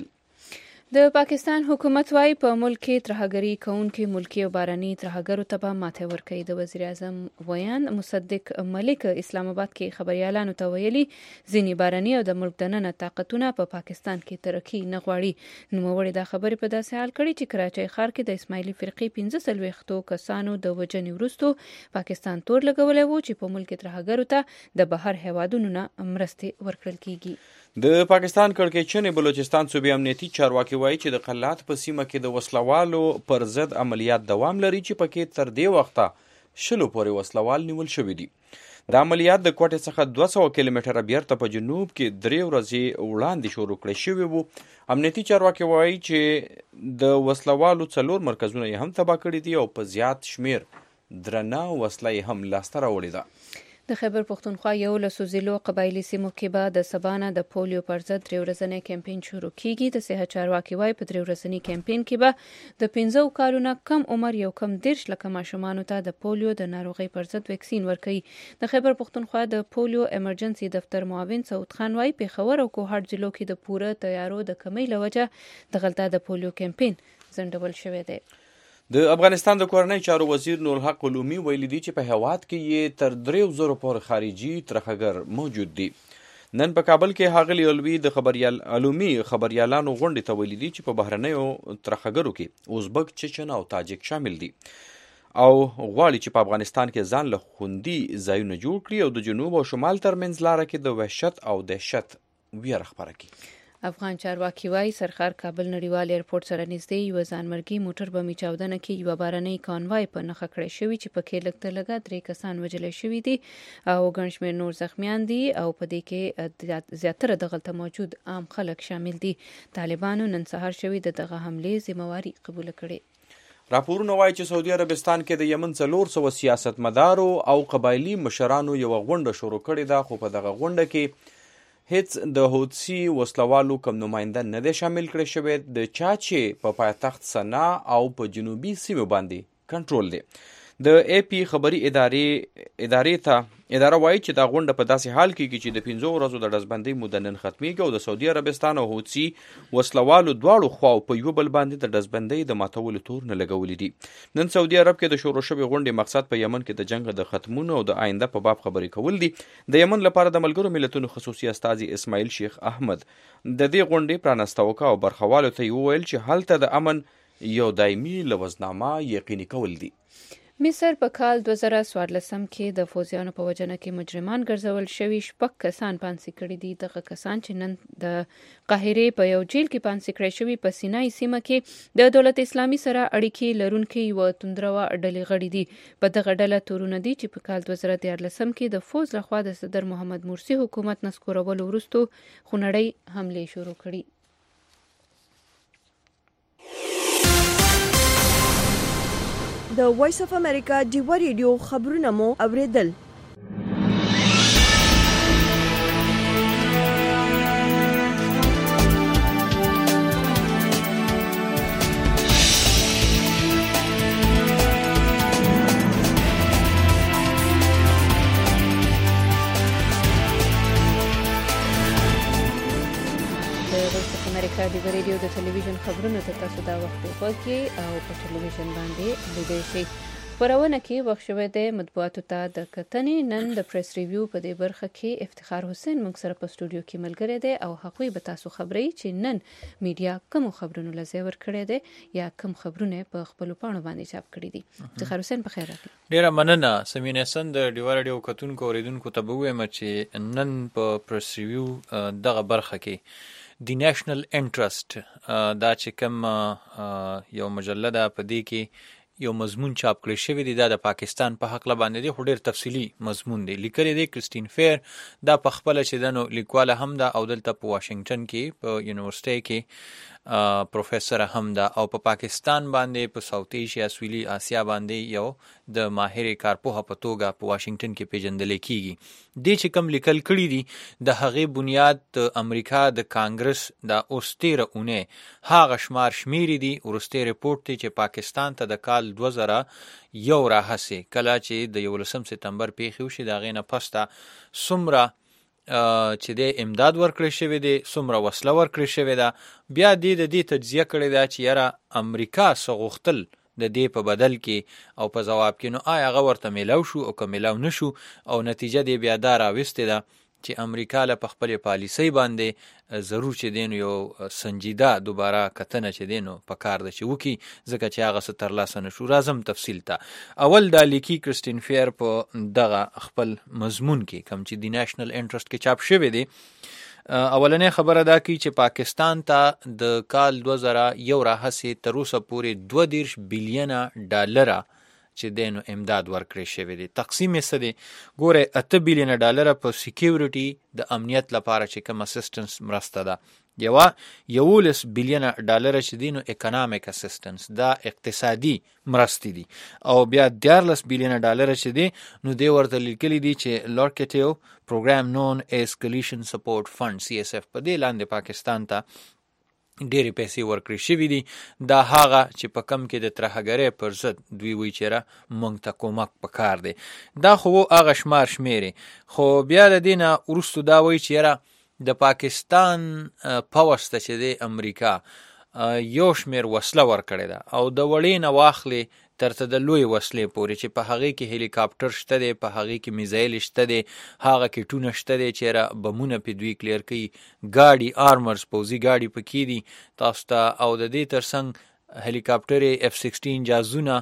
د پاکستان حکومت وايي په ملک کې ترهګري کوونکي ملکی او باراني ترهګرو ته به ماته ورکوي. د وزیر اعظم ویان مصدق ملک اسلام آباد کې خبريالانو ته ویلي ځینې باراني او د ملک دننه طاقتونه په پاکستان کې ترقي نه غواړي. نوموړي دا خبرې په داسې حال کړي چې کراچۍ ښار کې د اسماعیلي فرقې 15 کسانو د وژنې وروسته پاکستان تور لګولی و چې په ملک ترهګرو ته د بهر هیوادونو نه مرستې ورکړل کیږي. د پاکستان کړکېچنې بلوچستان صوبې امنیتي چارواکي وایي چې د قلات په سیمه کې د وسلوالو پر ضد عملیات دوام لري چې پکې تر دې وخته 10 پورې وسلوال نیول شوي دي. د عملیات د کوټې څخه 200 کیلومتره بیرته په جنوب کې 3 ورځې وړاندې شروع کړی شوي وو. امنیتي چارواکي وایي چې د وسلوالو 4 مرکزونه یې هم تباه کړي دي او په زیات شمیر درنه وسله یې هم لاسته راوړې ده. د خیبر پښتونخوا 11 ضلعو قبایلي سیمو کې به د سبانه د پولیو پر ضد 3 ورځنی کمپاین شروع کیږي. د صحت چارواکي وايي په 3 ورځنی کمپاین کې به د 15 کالونو کم عمر یو کم 10 لکه ماشومانو ته د پولیو د ناروغۍ پر ضد ویکسین ورکوي. د خیبر پښتونخوا د پولیو ایمرجنسي دفتر معاون سعود خان وايي پیښور او کوهاټ ضلعو کې د پوره تیارو د کمی لوجه دغلطه د پولیو کمپاین ځنډول شوی دی. د افغانستان د کورنۍ چارو وزیر نورالحق علومي ویلي دي چې په هیواد کې یې تر 3,000 پورې خارجي ترهګر موجود دي. نن په کابل کې ښاغلي علوي د علومي خبريالانو غونډې ته ویلي دي چې په بهرنیو ترهګرو کې ازبک، چچن او تاجک شامل دي او غواړي چې په افغانستان کې ځان له خوندي ځایونه جوړ کړي او د جنوب او شمال ترمنځ لاره کې د وحشت او دهشت ویره خپره کړي. افغان چارواکي وايي سرخار کابل نړیوال ایرپورټ سره نږدې یو ځانمرګي موټر بمي چاودنه کې یو باراني کانوای په نښه کړی شوی چې پکې لږ 3 کسان وژل شوي دي او ګڼ شمېر نور زخمیان دي او په دې کې زیاتره دغلته موجود عام خلک شامل دي. طالبانو نن سهار شوی دغه حملې ذمہواری قبول کړي. راپورونه وایي چې سعودي عربستان کې د یمن 400 سیاستمدارو او قبایلی مشرانو یو غونډه شروع کړې ده، خو په دغه غونډه کې هیڅ د حوثي وسلوالو کم نماینده نه دی شامل کړی شوی، د چا چې په پایتخت سنا او په جنوبي سیمو باندې کنټرول دی. د ای پی خبري اداره وایي چې دا غونډه په داسې حال کې چې د 15 ورځو د ډزبندۍ موده نن ختمیږي او د سعودي عربستان او حوثي وسلوالو دواړو خواو په یو بل باندې د ډزبندۍ د ماتولو تور نه لګولې دي. نن سعودي عرب کې د شروع شوې غونډې مقصد په یمن کې د جنگ د ختمولو او د آینده په باب خبرې کول دي. د یمن لپاره د ملګرو ملتونو خصوصي استازي اسماعیل شیخ احمد د دې غونډې پرانستوکه او برخوالو ته وویل چې هلته د امن یو دایمي لوزنامه یقیني کول دي. مصر په کال 2014 کې د فوجیانو په وجنه کې مجرمان ګرځول شوي 6 کسان پانسي کړي دي. دغه کسان چې نن د قاهرې په یو جیل کې پانسي کړي شوي په سینای سیمه کې د دولت اسلامي سره اړیکې لرونکي یو توندروا ډلې غړي دي. په دغه ډله تورونه دي چې په کال 2014 کې د فوج لخوا د صدر محمد مرسي حکومت نسکورولو وروسته خونړۍ حملې شروع کړي. د وایس اف امریکا ډیوا ریډیو خبرونه مو اوریدل. د ریډیو د ټلویزیون خبرونو ته تاسو دا وخت وګورئ او په ټلویزیون باندې لیدئ شئ. خبرونه کې وخت شوه د مطبوعاتو ته د کتنې. نن د پریس ریویو په دې برخه کې افتخار حسین موږ سره په سټوډیو کې ملګری دی او هغوی به تاسو خبري چې نن میډیا کوم خبرونه لزی ور کړی دی یا کوم خبرونه په خپل پاڼو باندې چاپ کړی دي. افتخار حسین په خیر راغلی. ډیره مننه سمین حسن د ډیوا ریډیو کتونکو اوریدونکو ته به وایم چې نن په پریس ریویو دغه برخه کې دی نیشنل انټرست دا چې کوم یو مجله ده په دې کې یو مضمون چاپ کړی شوی دی دا د پاکستان په حق باندې دی، خو ډیر تفصیلی مضمون دی. لیکلی دی کرستین فیر دا په خپل چې دنو لیکواله هم ده او دلته په واشنگټن کې په یونیورسيټي کې پروفیسور هم ده او په پاکستان باندې په ساوث ایشیا سویلي آسیا باندې یو د ماهر کارپوه په توګه په واشنگټن کې پیژندل کیږي. د چې کوم لیکل کړي دي د هغه بنیاد د امریکا د کانګرس د اوستیره اونې هغه شمیرې دي. ورسته ریپورت دی چې پاکستان ته د کال 2001 راهسي کله چې د 11 سپتمبر پیښو شي دا غینه پسته سمره چې د امداد ورکړی شوی دی سمره وسله ورکړی شوی ده. بیا د دې تجزیه کړی دا چې یاره امریکا سغختل د دې په بدل کې او په جواب کې نو آیا هغه ورته میلاو شو او که میلاو نشو او نتیجه دی بیا دا راوستې ده چې امریکا له خپل پالیسي باندې ضرور چې دین یو سنجیده دوباره کتنه چې دینو په کار ده چې وکي ځکه چې هغه ستر لاسه نشو. راځم تفصیل ته. اول د لیکي کرستین فیر په دغه خپل مضمون کې کوم چې دی نیشنل انټرست کې چاپ شوی دی اولنې خبره دا کی چې پاکستان ته د کال 2001 راهسي تر اوسه پورې 22 بلین ډالر چې دینو امداد ورکړی شوی دی. تقسیم یې څه دی ګوره 8 بلین ډالر په سکیورټي د امنیت لپاره چې کوم اسسټنس مرسته ده، 11 بلین ډالر چې دینو اکونومیک اسسټنس دا اقتصادي مرستې دي او بیا 14 بلین ډالر چې دی نو دی ورته لیکلي دي چې لورکټیو پروګرام نون اسکلیشن سپورټ فند CSF په دې لاندې پاکستان ته ډېرې پیسې ورکړې شوي دي. دا هغه چې په کم کې د ترهګرۍ پر ضد دوی وایي چې موږ ته کومک پکار دی. دا خو هغه شمیرې خو بیا د دې نه وروسته دا وایي چې یاره د پاکستان پوځ ته چې دی امریکا یو شمیر وسله ورکړې ده او د وړې نه واخلې ترته د لوی وسلې پورې چې په هغه کې هلیکاپټر شته دی، په هغه کې میزایل شته دی، هغه کې ټونه شته دی چې را بمونه په دوی کلیر کوي، گاډي آرمرز پوزي گاډي پکې دي تاسو ته او د دې ترڅنګ هلیکاپټر F-16 جازونه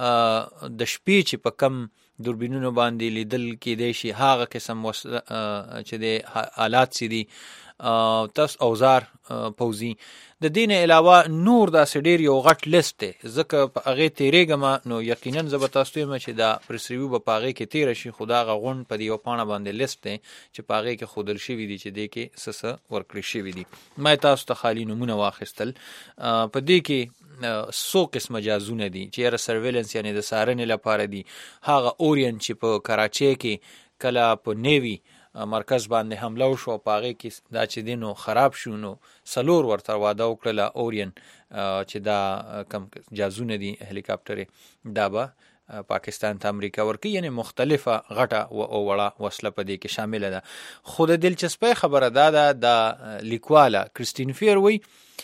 د شپې چې په کم دوربینونو باندې لیدل کېدای شي هغه قسم چې د آلات سي دي تاسو اوزار پوزي. د دین علاوه نور دا سډیر یو غټ لیست دی ځکه په هغه تیریګم نو یقینا زه تاسو ته چې دا پریس ریویو په هغه کې تیر شي خدا غون په یو پاڼه باندې لیست دی چې په هغه کې خودل شوی دی چې د کې سس ورکړی شوی دی. مې تاسو ته خالی نمونه واخیستل په دې کې سو قسمه جازونه دي چې را سرویلنس یعنی د سارنې لپاره دي. هغه اورین چې په کراچۍ کې کله په نیوی مرکز باندې حمله وشو په هغه کې دا چې دینو خراب شو نو سلور ورته واده وکړه اورین چې دا کم جازونه دي هلیکاپټر دا به پاکستان ته امریکا ورکی یعنی مختلفه غټه او وړه وسله په دې کې شامل ده. خو د دلچسپۍ خبره ده د لیکواله کرستین فیر وی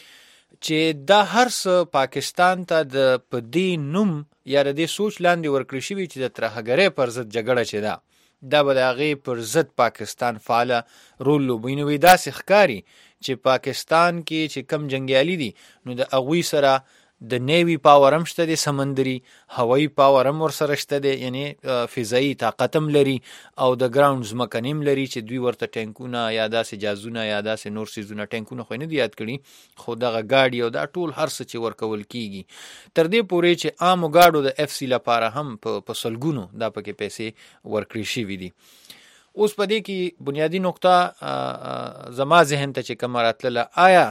چې دا هر څه پاکستان ته د پدې نوم یا د سوچ لاندې ورکړی شوی چې د ترهګرۍ پر ضد جګړه چي ده دا به د هغې پر ضد پاکستان فعال رول لوبوي. نو داسې ښکاري چې پاکستان کې چې کم جنګیالي دي نو د هغوی سره د نیوی پاور هم شته دی، سمندري هوایي پاور هم ورسره شته دی یعنی فضایي طاقت هم لري او د ګراوند ځمکني هم لري چې دوی ورته ټینکونه یا داسې جازونه یا داسې نور څیزونه ټینکونه خو نه دي یاد کړي خو دغه ګاډي او دا ټول هر څه چې ورکول کیږي تر دې پورې چې عامو ګاډو د FC لپاره هم په سلګونو دا پکې پیسې ورکړي شوي دي. اوس په دې کې بنیادی نقطه زما ذهن ته چې کومه راتلله آیا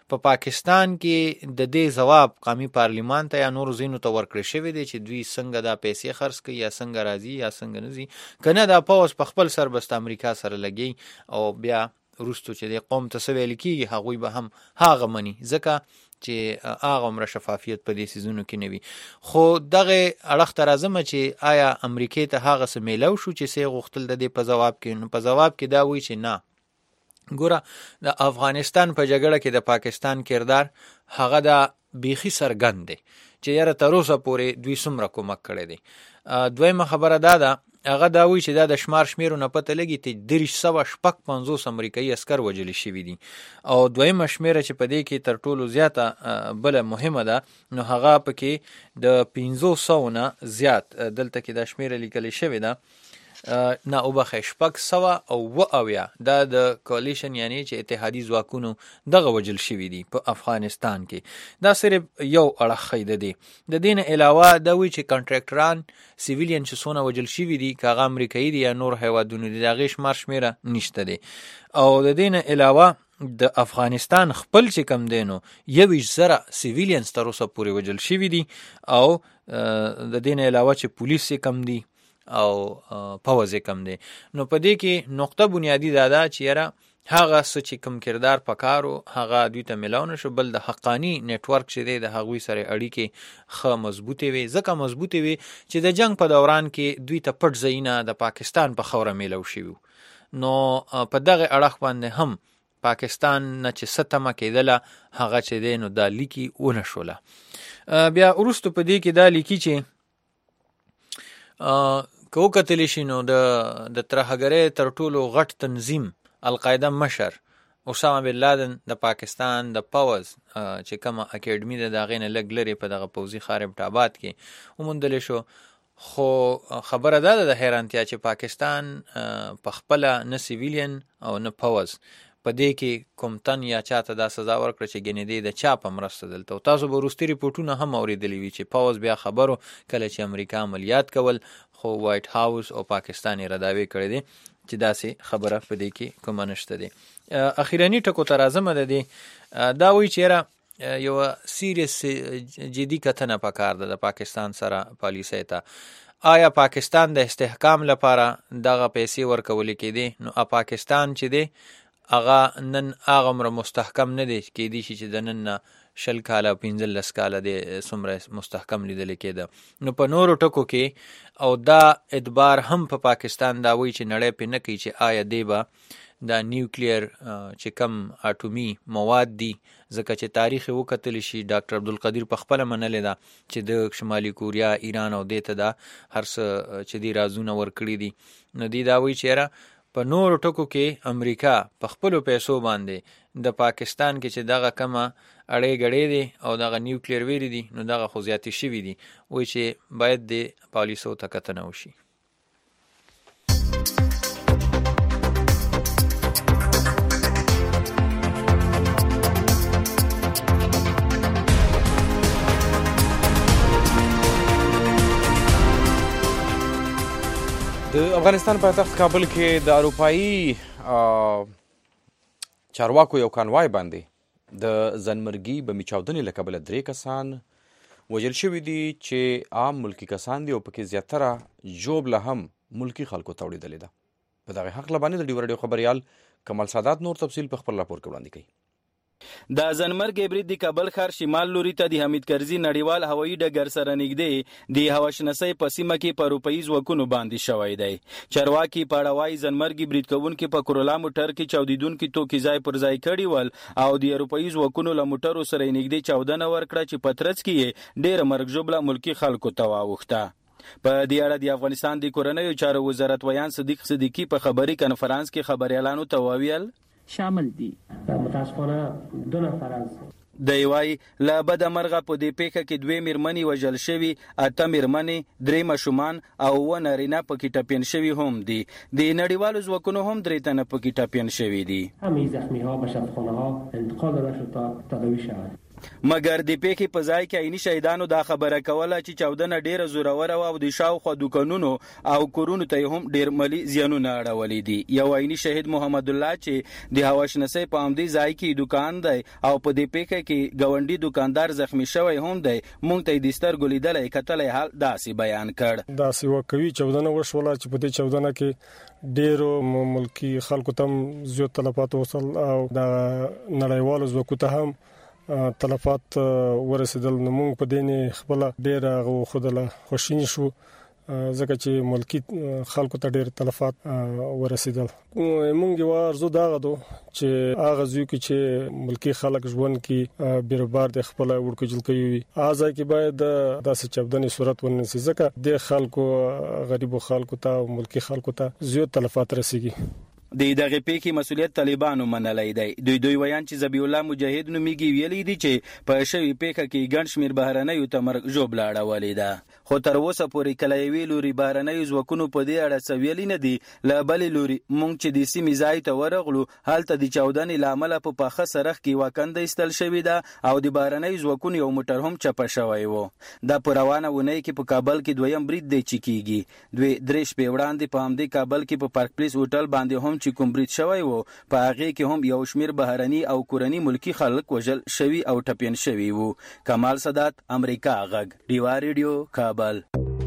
په پاکستان کې د دې جواب قومي پارلیمان ته یا نور زینو ته ورکړی شوی دی چې دوی څنګه دا پیسې خرڅ کوي یا څنګه راځي یا څنګه نه ځي، کنه دا پوز په خپل سربست امریکا سره لګي او بیا وروستو چې د قوم ته څه ویل کېږي هغوی به هم هغه مني، ځکه چې هغه عمره شفافیت په دې سیزونو کې نه وي. خو دغه اړخ ته راځم چې آیا امریکې ته هغه څه میلاو شو چې څه غوښتل د دې په جواب کې؟ نو په جواب کې دا وایي چې نه، ګوره د افغانستان په جګړه کې د پاکستان کردار هغه دا بیخي څرګند دی چې یاره تر اوسه پورې دوی څومره کومک کړی دی. دویمه خبره دا ده هغه دا وایي چې دا د شمیرو نه پته لګي چې 350 امریکایي عسکر وژل شوي دي، او دویمه شمیره چې په دې کې تر ټولو زیاته بله مهمه ده نو هغه پکې د 500 نه زیات دلته کې دا شمیره لیکل شوې ده نه وبخښئ 600 دا د کولیشن یعنی چې اتحادي ځواکونو دغه وژل شوي دي په افغانستان کې. دا صرف یو اړخ ښیي د دې نه علاوه دا وایي چې کنټراکټران سیویلین چې څونه وژل شوي دي که هغه امریکایي دي یا نور هیوادونو دي د هغې شمیره نشته دی. او د دې نه علاوه د افغانستان خپل چې کم دی نو 21,000 سیویلینز تر اوسه پورې وژل شوي دي، او د دې نه علاوه چې پولیس یې کم دي او پوځ یې کم دی. نو په دې کې نقطه بنیادی دا ده چې یاره هغه څه چې کم کردار پکارو هغه دوی ته میلاو نشو، بل د حقانی نیټورک چې دی د هغوی سره اړیکې ښه مضبوطې وي، ځکه مضبوطې وي چې د جنگ په دوران کې دوی ته پټ ځایونه د پاکستان په خوره میلاو شوي. نو په دغه اړخ باندې هم پاکستان نه چې څه تمه کېدله هغه چې دی نو دا لیکي ونه شوله. بیا وروستو په دې کې دا لیکي چې که وکتلی شي نو د ترهګرۍ تر ټولو غټ تنظیم القاعده مشر اسامه بن لادن د پاکستان د پوځ چې کومه اکیډمي ده د هغې نه لږ لرې په دغه پوځي ښار ابټاباد کې وموندلی شو. خو خبره دا ده د حیرانتیا چې پاکستان په خپله نه سیویلین او نه پوځ په دې کې کوم تن یا چاته دا سزا ورکړه چې ګنې دی د چا په مرسته دلته. او تاسو به وروستي ریپورټونه هم اورېدلي وي چې پوځ بیا خبرو کله چې امریکا عملیات کول خو وایټ هاوس او پاکستان یې رداوی کړی دی چې داسې خبره په دې کې کومه نشته دی. اخیرني ټکو ته راځم د دې دا وایي چې یاره یوه سیریس جدي کتنه پکار ده د پاکستان سره پالیسۍ ته. آیا پاکستان د استحکام لپاره دغه پیسې ورکولې کېدې؟ نو پاکستان چې دی هغه نن هغه عمره مستحکم نه دی کېدی شي چې د نن نه 20 کاله 15 کاله دی څومره مستحکم لیدل کېده. نو په نورو ټکو کې او دا ادبار هم په پاکستان دا وایي چې نړۍ پې نه کوي چې آیا دی به دا نیوکلیر چې کم اټومي مواد دي، ځکه چې تاریخ یې وکتلی شي ډاکټر عبدالقدیر په خپله منلې ده چې د شمالي کوریا ایران او دې ته دا هر څه چې دی رازونه ورکړي دي. نو دی دا وایي چې یاره په نورو ټکو کې امریکا په خپلو پیسو باندې د پاکستان کې چې دغه کمه اړې ګړې دي او دغه نیوکلیر ویرې دي نو دغه خو زیاتې شوي دي، وایي چې باید د پالیسو ته کتنه وشي. د افغانستان پایتخت کابل کې د اروپایي چارواکو یو کانوای باندې د ځانمرګي بمي چاودنې له کبله 3 کسان وژل شوي دي چې عام ملکي کسان دي او پکې زیاتره ژوبله هم ملکي خلکو ته وړېدلې ده. په دغه هکله باندې د ډیو راډیو خبریال کمال سادات نور تفصیل په خپل راپور کې وړاندې کوي. د ځانمرګي برید د کابل ښار شمال لوري ته د حمید کرزي نړیوال هوایي ډګر سره نږدې د هواشناسۍ په سیمه کې په اروپایي ځواکونو باندې شوی دی. چارواکي په اړه وایي ځانمرګي برید کوونکي په کرولا موټر کې چاودیدونکي توکي ځای پر ځای کړي ول او د اروپایي ځواکونو له موټرو سره یې نږدې چاودنه ورکړه چې په ترڅ کې یې ډېره مرګ ژوبله ملکي خلکو ته واوښته. په دې اړه د افغانستان د کورنیو چارو وزارت ویان صدیق صدیقي په خبري کنفرانس کې خبريالانو ته وویل شامل دي متاسفانه 2 نفر از د یوای له بد مرغه په دې پیښه کې 2 میرمنې وژل شوي، 8 میرمنې، 3 ماشومان او 9 نارینه پکې ټپین شوي هم دي. د نړیوالو ځواکونو هم 3 تنه پکې ټپین شوي دي. همه زخمی ها به شفاخانه ها انتقال داده شد تا تداوی شود. مګر د پیښې په ځای کې عیني شهیدانو دا خبره کوله چې چاودنه ډیره زوروره او د شاوخوا دوکانونو او کورونو ته هم ډیر مالی زیانونه اړولې دي. یو عیني شهید محمد الله چې د هواشناسۍ په همدې ځای کې دکان دی او په دې پیښه کې ګاونډي دکاندار زخمی شوی هم دی، مونږ ته د سترګو لیدلی کتلی حال داسې بیان کړ. داسې وکوي چاودنه وشوله چې په دې چاودنه کې ډیرو ملکی خلکو ته زیات تلفات وصل او د نړیوالو ځواکو ته هم تلفات ورسېدل. نو موږ په دې نه خپل ډیر غوښدل خوشین شو ځکه چې ملکی خلکو ته ډیر تلفات ورسېدل. موږ یو ارزو دا غدو چې هغه ځکه چې ملکی خلک ژوند کې بیربار د خپل ورکوجل کوي ازای کې باید داسې چبدنې صورت ونیسي ځکه د خلکو غریبو خلکو ته او ملکی خلکو ته زیات تلفات رسیږي. د دغه پیښې مسولیت طالبانو منلای دی. دوی ویان چې ذبیح الله مجاهد نومیږي ویلي دي چې په شوی پیښه کې ګڼ شمیر بهرنیو ته مرګ ژوبله اړولې ده، خو تر اوسه پورې کله یوې لوري بهرنیو ځواکونو په دې اړه څه ویلي نه دي. له بلې لوري موږ چې د سیمې ځای ته ورغلو هلته د چاودنې له امله په پاخه سرخ کې یوه کنده ایستل شوې ده او د بهرنیو ځواکونو یو موټر هم چپه شوی و. دا په روانه اونۍ کې په کابل کې دویم برید دی چې کیږي. دوی 3 شپې وړاندې په همدې کابل کې په پارک پلیس هوټل باندې هم چې کوم برید شوی و په هغې کې هم یو شمیر بهرني او کورني ملکی خلک وژل شوي او ټپیان شوي وو. کمال سادات، امریکا غږ، ډیوا ریډیو، کابل.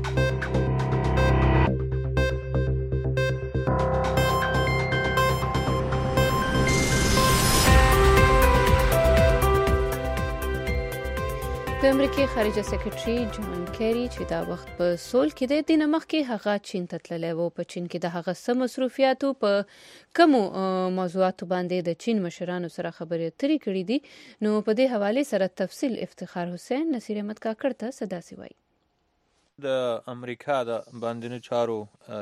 د امریکای خارجه سکرټري جان کیری چې دا وخت په سول کې د دینه مخ کې هغه چین ته تللی و. په چین کې د هغه سم مصروفیاتو په کومو موضوعاتو باندې د چین مشرانو سره خبرې اترې کړې دي. نو په دې حواله سره تفصیل افتخار حسین نصیر احمد کاکړ ته صداسي وایي. د امریکا د باندنیو چارو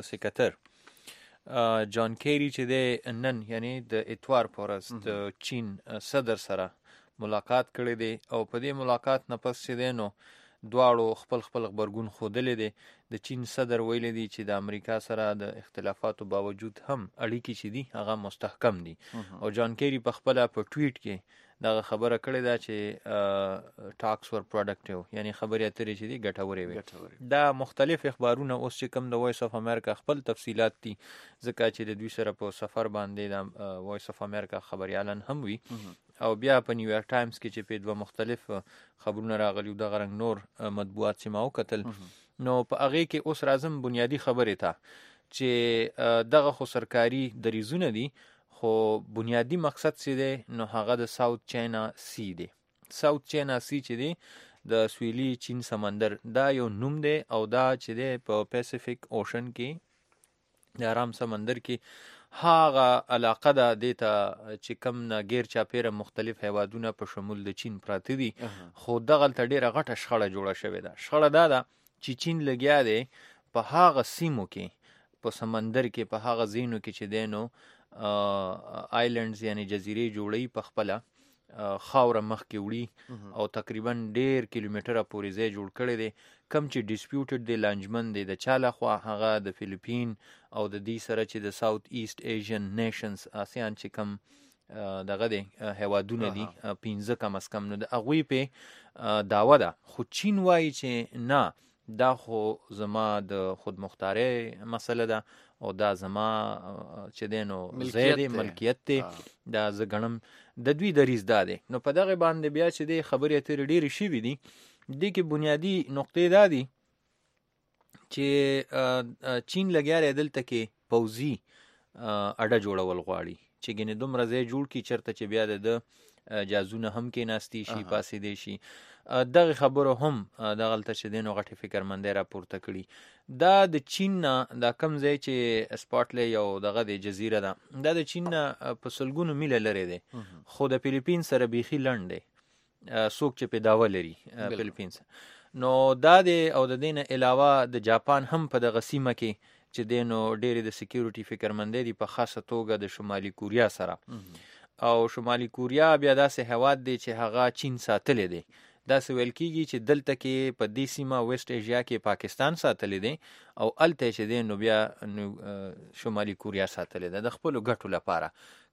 سکرټر جان کیری چې د نن یعنی د اتوار په ورځ د چین صدر سره ملاقات کړی دی او په دې ملاقات نه پس چې دی نو دواړو خپل غبرګون ښودلی دی. د چین صدر ویلی دی چې د امریکا سره د اختلافاتو باوجود هم اړیکې چې دي هغه مستحکم دي. او جان کیری په خپله په ټویټ کې دغه خبره کړې ده چې ټاکس ور پروډکټیو یعنی خبرې اترې چې دي ګټورې وي. دا مختلف اخبارونه اوس چې کوم د وایس اف امریکا خپل تفصیلات دي ځکه چې د دوی سره په سفر باندې د وایس اف امریکا خبریالان هم وي او بیا په نیویارک ټایمز کې چې په دوه مختلف خبرونه راغلي دغه رنګ نور مطبوعات چې ما وکتل نو په هغې کې اوس راځم بنیادی خبرې ته چې دغه خو سرکاري دریځونه دي خو بنیادی مقصد چې دی نو هغه د ساوث چاینا سی دی. ساوث چاینا سی چې دی د سویلي چین سمندر دا یو نوم دی او دا چې دی په پیسفیک اوشن کې د آرام سمندر کې هغه علاقه ده دې ته چې کم نه غیر چاپیره مختلف هیوادونه په شمول د چین پراته دي. خو دغلته ډیره غټه شخړه جوړه شوې ده. شخړه دا ده چې چین لګیا دی په هغه سیمو کې په سمندر کې په هغه ځینو کې چې دی نو آیلینډز یعنی جزیرې جوړی په خپله خاوره مخ کې وړي او تقریبا 1.5 کیلومتره پورې ځای جوړ کړی دی. کم چې ډیسپیوټډ دی لانجمن دی د چا لخوا هغه د فلیپین او د دې سره چې د ساوث ایست ایشین نیشنز آسیان چې کم دغه دی هیوادونه دي 15 کم از کم نو د هغوی په دعوه ده. خو چین وایي چې نه دا خو زما د خودمختارۍ مسله ده او دا زما چې دی نو ځای دی ملکیت دی دا زه ګڼم د دوی دریځ دا دی. نو په دغه باندې بیا چې دی خبرې اترې ډېرې شوي دي. دې کې بنیادي نقطې دا دي چې چین لګیا دی دلته کې پوځي اډه جوړول غواړي چې ګینې دومره ځای جوړ کړي چېرته چې بیا د جازونه هم کېناستي شي پاسېدی شي. دغه خبرو هم دغلته چې دی نو غټې فکرمندۍ راپورته کړي. دا د چین نه دا کم ځای چې سپاټلی یو دغه دی جزیره ده دا د چین نه په سلګونو میله لرې دی خو د فلیپین سره بیخي لنډ دی څوک چې په دعوه لري فلیپین سره نو دا دی. او د دې نه علاوه د جاپان هم په دغه سیمه کې چې دی نو ډېرې د سکیورټي فکرمندۍ دي په خاصه توګه د شمالي کوریا سره. او شمالي کوریا بیا داسې هیواد دی چې هغه چین ساتلی دی. داسې ویل کېږي چې دلته کې په دې سیمه ویسټ ایشیا کې پاکستان ساتلی دی او هلته چې دی نو بیا شمالي کوریا ساتلی ده د خپلو ګټو لپاره.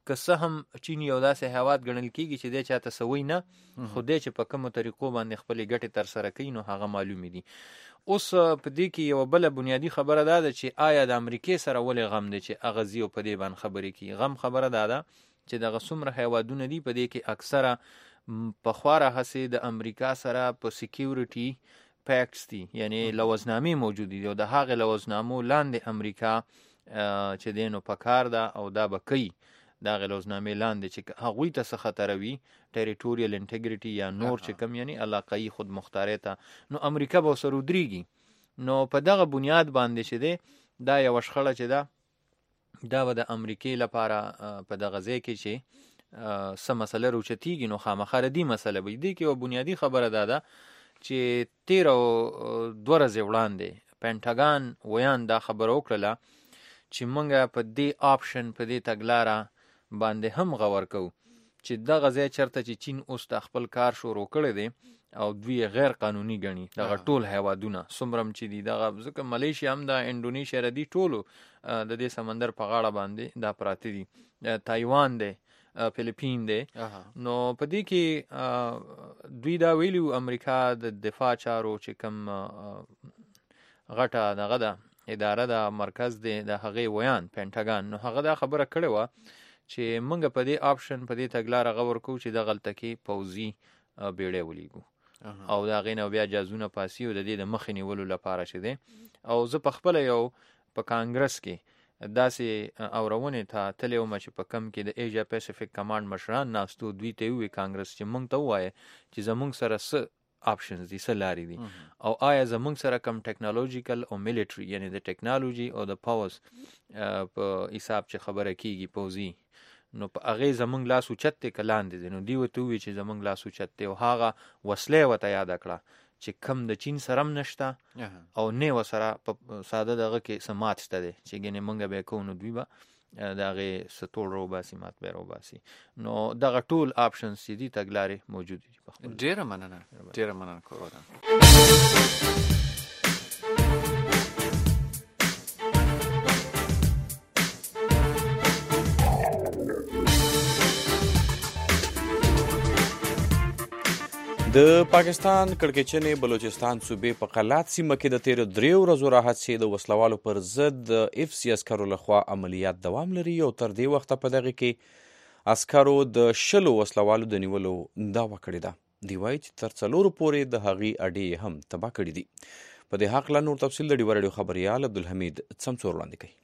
که څه هم چین یو داسې هیواد ګڼل کېږي چې دی چاته سوی نه، خو دی چې په کومو طریقو باندې خپلې ګټې ترسره کوي نو هغه معلومې دي. اوس په دې کې یوه بله بنیادي خبره دا ده چې آیا د امریکې سره ولې غم دی چې هغه ځي او په دې باندې خبرې کوي. غم خبره دا ده چې دغه څومره هیوادونه دي په دې کې اکثره پخوا راهسې د امریکا سره په سیکیورټي پیکټس دي، یعنی لوزنامې موجودې دي او د هغې لوزنامو لاندې امریکا چې دی نو پکار ده او دا به کوي د هغې لوزنامې لاندې چې هغوی ته څه خطره وي، ټریټوریل انټیګریټي یا نور چې کوم یعنی علاقایي خودمختارۍ ته، نو امریکا به ورسره ودرېږي. نو په دغه بنیاد باندې چې دی دا یوه شخړه چې ده دا به د امریکې لپاره په دغه ځای کې چې څه مسله راوچتېږي نو خامخا ردي مسله وي. دې کې یوه بنیادي خبره دا ده چې 13 ورځې وړاندې پینټاګان ویان دا خبره وکړله چې موږ په دې آپشن په دې تګلاره باندې هم غور کوو چې دغه ځای چرته چې چین اوس د خپل کار شروع کړی دی او دوی غیر قانوني ګڼي دغه ټول هیوادونه څومره هم چې دي، دغه ځکه ملیشیا هم د انډونیشیا ردي ټولو د دې سمندر په غاړه باندې دا پراته دي، تایوان دی، فلیپین دی. نو په دې کې دوی دا ویلي امریکا د دفاع چارو چې کوم غټه دغه ده اداره د مرکز دی د هغې ویان پینټاګان، نو هغه دا خبره کړې وه چې موږ په دې آپشن په دې تګلاره غور کوو چې دغه هلته کې پوځي بیړۍ ولیږو او د هغې نه بیا جازونه پاسي او د دې د مخې نیولو لپاره چې دی. او زه پخپله یو په کانګرس کې داسې اورونې ته تللی وم چې په کم کې د ایجیا پیسفیک کمانډ مشران ناستو، دوی ته یې وویل کانګرس چې موږ ته ووایه چې زموږ سره څه آپشنز دي، څه لارې دي او آیا زموږ سره کم ټیکنالوژیکل او ملیټري یعنی د ټیکنالوژي او د پاورز په حساب چې خبره کېږي پوځي، نو په هغې زموږ لاس اوچت دی که لاندې دی. نو دوی ورته وویل چې زموږ لاس اوچت دی او هغه وسله یې ورته یاده کړه چې کم د چین سره هم نشته او نه ورسره په ساده دغه کې څه مات شته دی چې ګنې موږ به یې کوو نو دوی به د هغې څه توړ راوباسي مات به یې راوباسي. نو دغه ټول آپشنز چې دي تګلارې موجودې دي. ډېره مننه، ډېره مننه کورونا. د پاکستان کړکېچنې بلوچستان صوبې په قلات سیمه کې د تیرو 3 ورځو راهیسې د وسلوالو پر ضد د FC عسکرو لخوا عملیات دوام لري او تر دې وخته په دغه کې عسکرو د 20 وسلوالو د نیولو دعوه کړې ده. دی وایي چې تر 4 پورې د هغې اډې هم تباه کړي دي. په دې هکله نور تفصیل د ډیوه راډیو خبریال عبدالحمید څمڅور وړاندې کوي.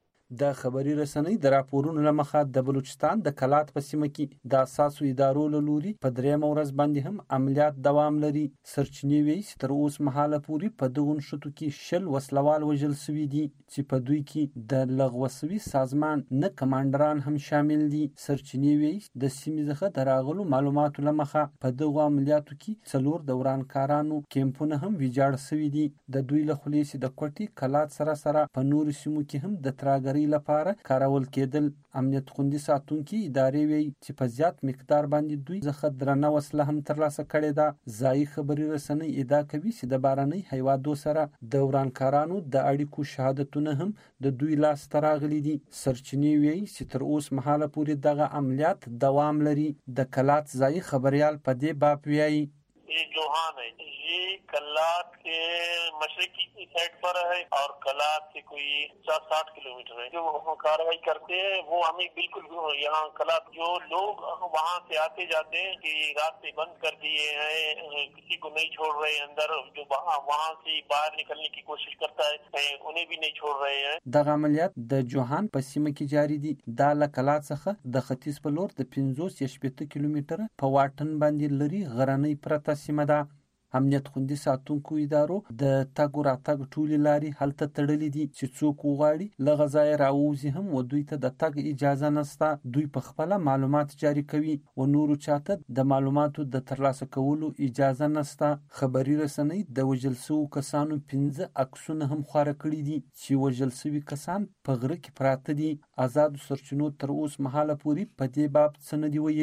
د خبري رسنۍ د راپورونو له مخه د بلوچستان د کلات په سیمه کې د اساسو ادارو له لوري په 3 ورځ باندې هم عملیات دوام لري. سرچینې وایي چې تر اوس مهاله پورې په دغو نښتو کې 20 وسلوال وژل سوي دي چې په دوی کې د لغوه سوي سازمان نه کمانډران هم شامل دي. سرچینې وایي د سیمې څخه د راغلو معلوماتو له مخه په دغو عملیاتو کې 4 د ورانکارانو کیمپونه هم ویجاړ سوي دي. د دوی له خولې چې د کوټي کلات سره په نورو سیمو کې هم د تراګرۍ لپاره کارول کېدل. امنیت خوندي ساتونکي ادارې وایي چې په زیات مقدار باندې دوی څخه درنه وسله هم ترلاسه کړې ده. ځایي خبري رسنۍ ادعا کوي چې د بهرنۍ هیوادو سره د ورانکارانو د اړیکو شهادتونه هم د دوی لاس ته راغلي دي. سرچینې وایي چې تر اوس مهاله پورې دغه عملیات دوام لري. د کلات ځایي خبریال په دې باب وایي جوهان है, ये कलात के मशरकी की साइड पर है और कलात से कोई 60 किलोमीटर है. जो कार्रवाई करते हैं वो हमें बिल्कुल यहाँ कलात जो लोग वहाँ से आते जाते हैं कि रास्ते बंद कर दिए हैं, किसी को नहीं छोड़ रहे अंदर, जो वहाँ से बाहर निकलने की कोशिश करता है उन्हें भी नहीं छोड़ रहे हैं. دغه عملیات د جوهان په سیمه کې جاری دي. دا له کلات څخه د ختیځ په لور د 15 کیلومتره په واټن باندې لري غرنۍ پرته سیمه ده. امنیت خوندي ساتونکو ادارو د تګ راتګ ټولې لارې هلته تړلې دي چې څوک وغواړي له غځایه راووځي هم و دوی ته د تګ اجازه نشته. دوی په خپله معلومات جاري کوي و نورو چاته د معلوماتو د ترلاسه کولو اجازه نشته. خبري رسنۍ د وژل شوو کسانو 15 عکسونه هم خواره کړي دي چې وژل شوي کسان په غره کې پراته دي. آزادو سرچینو تر اوس مهاله پورې په دې باب څه نه دي ویلي.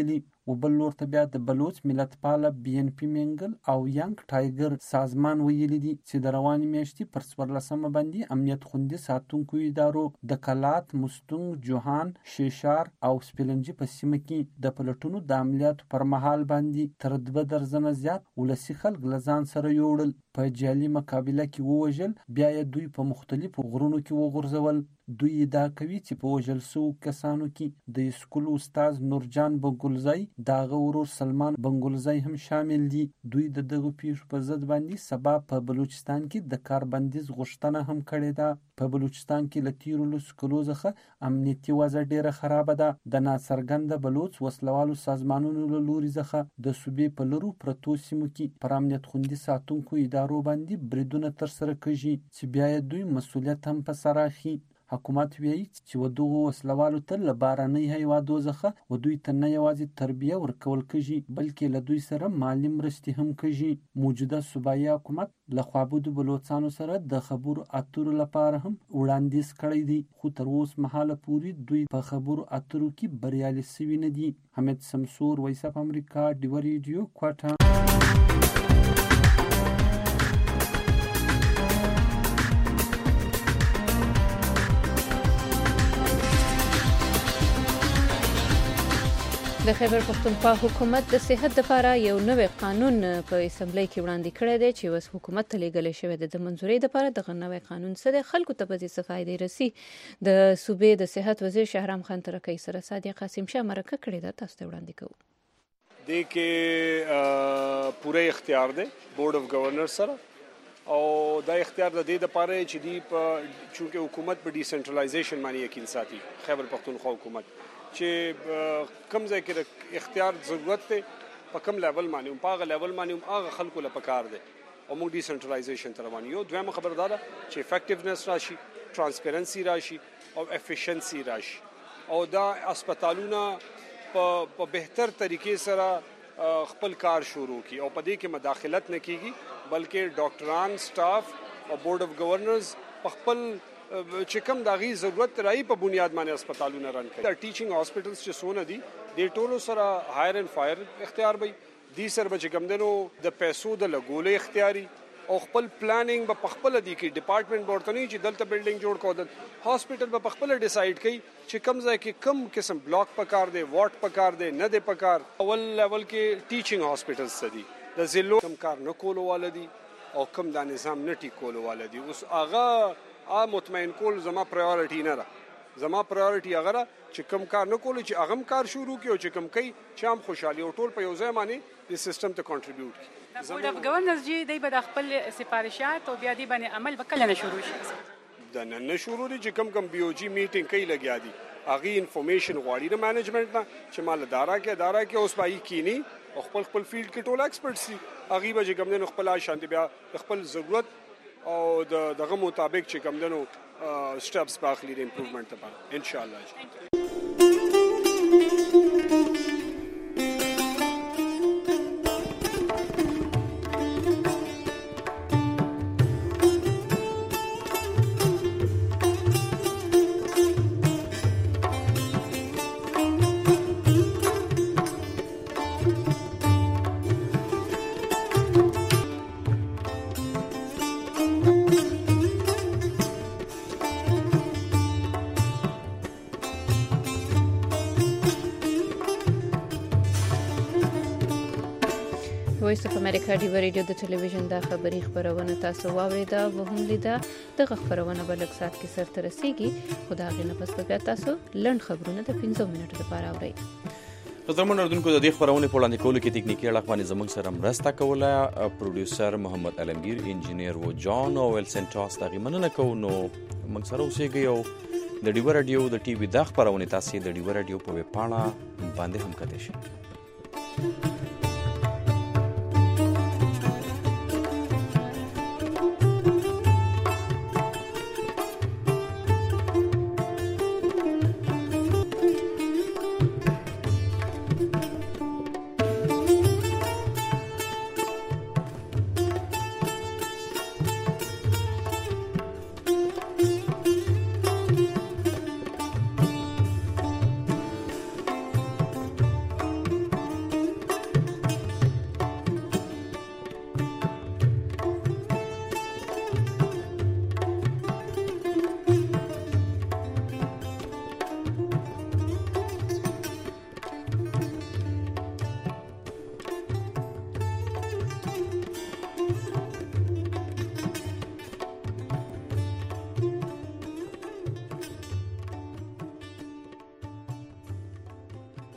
وبل لور ته بیا د بلوچ ملتپاله BNP منګل او ینګ ټایګر سازمان ویلي دي چې د روانې میاشتې پر 14 باندې امنیت خوندي ساتونکو ادارو د کلات، مستونګ، جوهان، شیشار او سپیلنجي په سیمه کې د پلټونو د عملیاتو پر مهال باندې تر 2 درجنه زیات ولسي خلک له ځان سره یوړل، په جعلي مقابله کې ووژل، بیا یې دوی په مختلفو غرونو کې وغورځول. دوی ادعا کوي چې په وژل شوو کسانو کې د سکول استاد نورجان بنګلزی، د هغه ورور سلمان بنګلزی هم شامل دي. دوی د دغو پیښو په ضد باندې سبا په بلوچستان کې د کار بندیز غوښتنه هم کړې ده. په بلوچستان کې له تیرو لسو کلو څخه امنیتي وضع ډیره خرابه ده. د ناڅرګنده بلوچ وسلوالو سازمانونو له لوري څخه د صوبې په لرو پرتو سیمو کې پر امنیت خوندي ساتونکو ادارو باندې بریدونه ترسره کیږي چې بیا یې دوی مسؤلیت هم په سر اخلي. حکومت وایي چې و دغو وسلوالو ته له بهرنۍ هیوادو څخه و دوی ته نه یوازې تربیه ورکول کیږي بلکې له دوی سره مالي مرستې هم کیږي. موجوده صوبایي حکومت له خوابودو بلوچستانو سره د خبرو اترو لپاره هم وړاندیز کړی دی، خو تر اوس مهاله پورې دوی په خبرو اترو کې بریالي شوي نه دي. حمید سمسور، وایس اف امریکا، ډیوه ریډیو، کوټه. د خیبر پښتونخوا حکومت د صحت لپاره یو نوی قانون په اسمبلی کې وړاندې کړی دی چې اوس حکومت ته لیږلی شوی دی. د منظورۍ لپاره دغه نوی قانون څه دی، خلکو ته به څه فایدې رسي. د صوبې د صحت وزیر شهرام خان ترکی سره صادق قاسم شاه مرکه کړې ده، تاسو ته وړاندې کوو. دې کې پوره اختیار دی بورډ اف گورنر سره، او دا اختیار د دې لپاره چې دی په چونکه حکومت په ډیسنټرلایزیشن باندې یقین ساتي. خیبر پښتونخوا حکومت چې کم ځای کې اختیار ضرورت دی په کم لیول باندې په هغه لیول باندې هغه خلکو له پکار دی او موږ ډیسنټرلایزیشن ته روان یو. دویمه خبر دا ده چې افیکټیونس راشي، ترانسپیرنسي راشي او افیشنسي راشي، او دا هسپتالونه په بهتر طریقې سره خپل کار شروع کی او په دې کې مداخلت نه کیږي بلکې ډاکټران، سټاف او بورډ اف گورنرز په خپل چې کوم داغي ضرورت راي په بنیاد باندې هسپتالونه رن کوي. د ټیچینګ هاسپټلز چې سونه دي د ټولو سره هایر اند فایر اختیار وي، دي سره به چې کوم دنو د پیسو د لګولې اختیاري او خپل پلانینګ به خپل دي کې ډپارټمنټ ورته نه چې دلته بلډینګ جوړ کوو، هاسپټل به خپل ډیسایډ کوي چې کوم ځای کې کوم قسم بلاک پکار دی، واټ پکار دی، نه دی پکار. اول لیول کې ټیچینګ هاسپټلز دي د زلو کم کار نه کولو والدي او کم دا نظام نه ټیکولو والدي. اوس هغه مطمئن کول زما پرایورټی نه ده. زما پرایورټی هغه ده چې کم کار نه کولو چې هغه کار شروع کړي او چې کم کوي چې هم خوشحالي او ټول په یو ځای باندې د سیستم ته کنټریبیوټ کړي. بورډ اف گورنرز جی دی به خپل سفارشات او بیا دی باندې عمل وکړل نه شروع شي. دا نه شروع دي چې کم بي او جی میټینګ کوي لګیا دي، هغه انفارمیشن غواړي د مینجمنت نه چې مال اداره کې اوس پای کینی او خپل فیلډ کې ټول ایکسپرټس دي، هغه به چې کوم نه خپل شانتي بیا خپل ضرورت او دغه مطابق چې کوم دنو سټپس په اخلي د امپروومنت لپاره ان شاء الله. وایس اف امریکا ډیوه ریډیو د ټلویزیون د خبري خبرونه تاسو واوریده او هم لیده. دغه خبرونه بل لږ ساعت کې سره رسیږي، خو دا غي نه پس بیا تاسو لنډ خبرونه د 15 منټو لپاره اورئ. قدرمن اردوونکو د دې خبرونه په وړاندې کولو کې تکنیکی اړه باندې زموږ سره مرسته کوله پروډوسر محمد علمگیر، انجینیر و جان او ول سنټاس دغه مننه کوو. نو موږ سره اوسېږئ او د ډیوه رادیو د ټي وي د خبرونه تاسو د ډیوه رادیو په ویب پاڼه باندې هم کتئ شئ.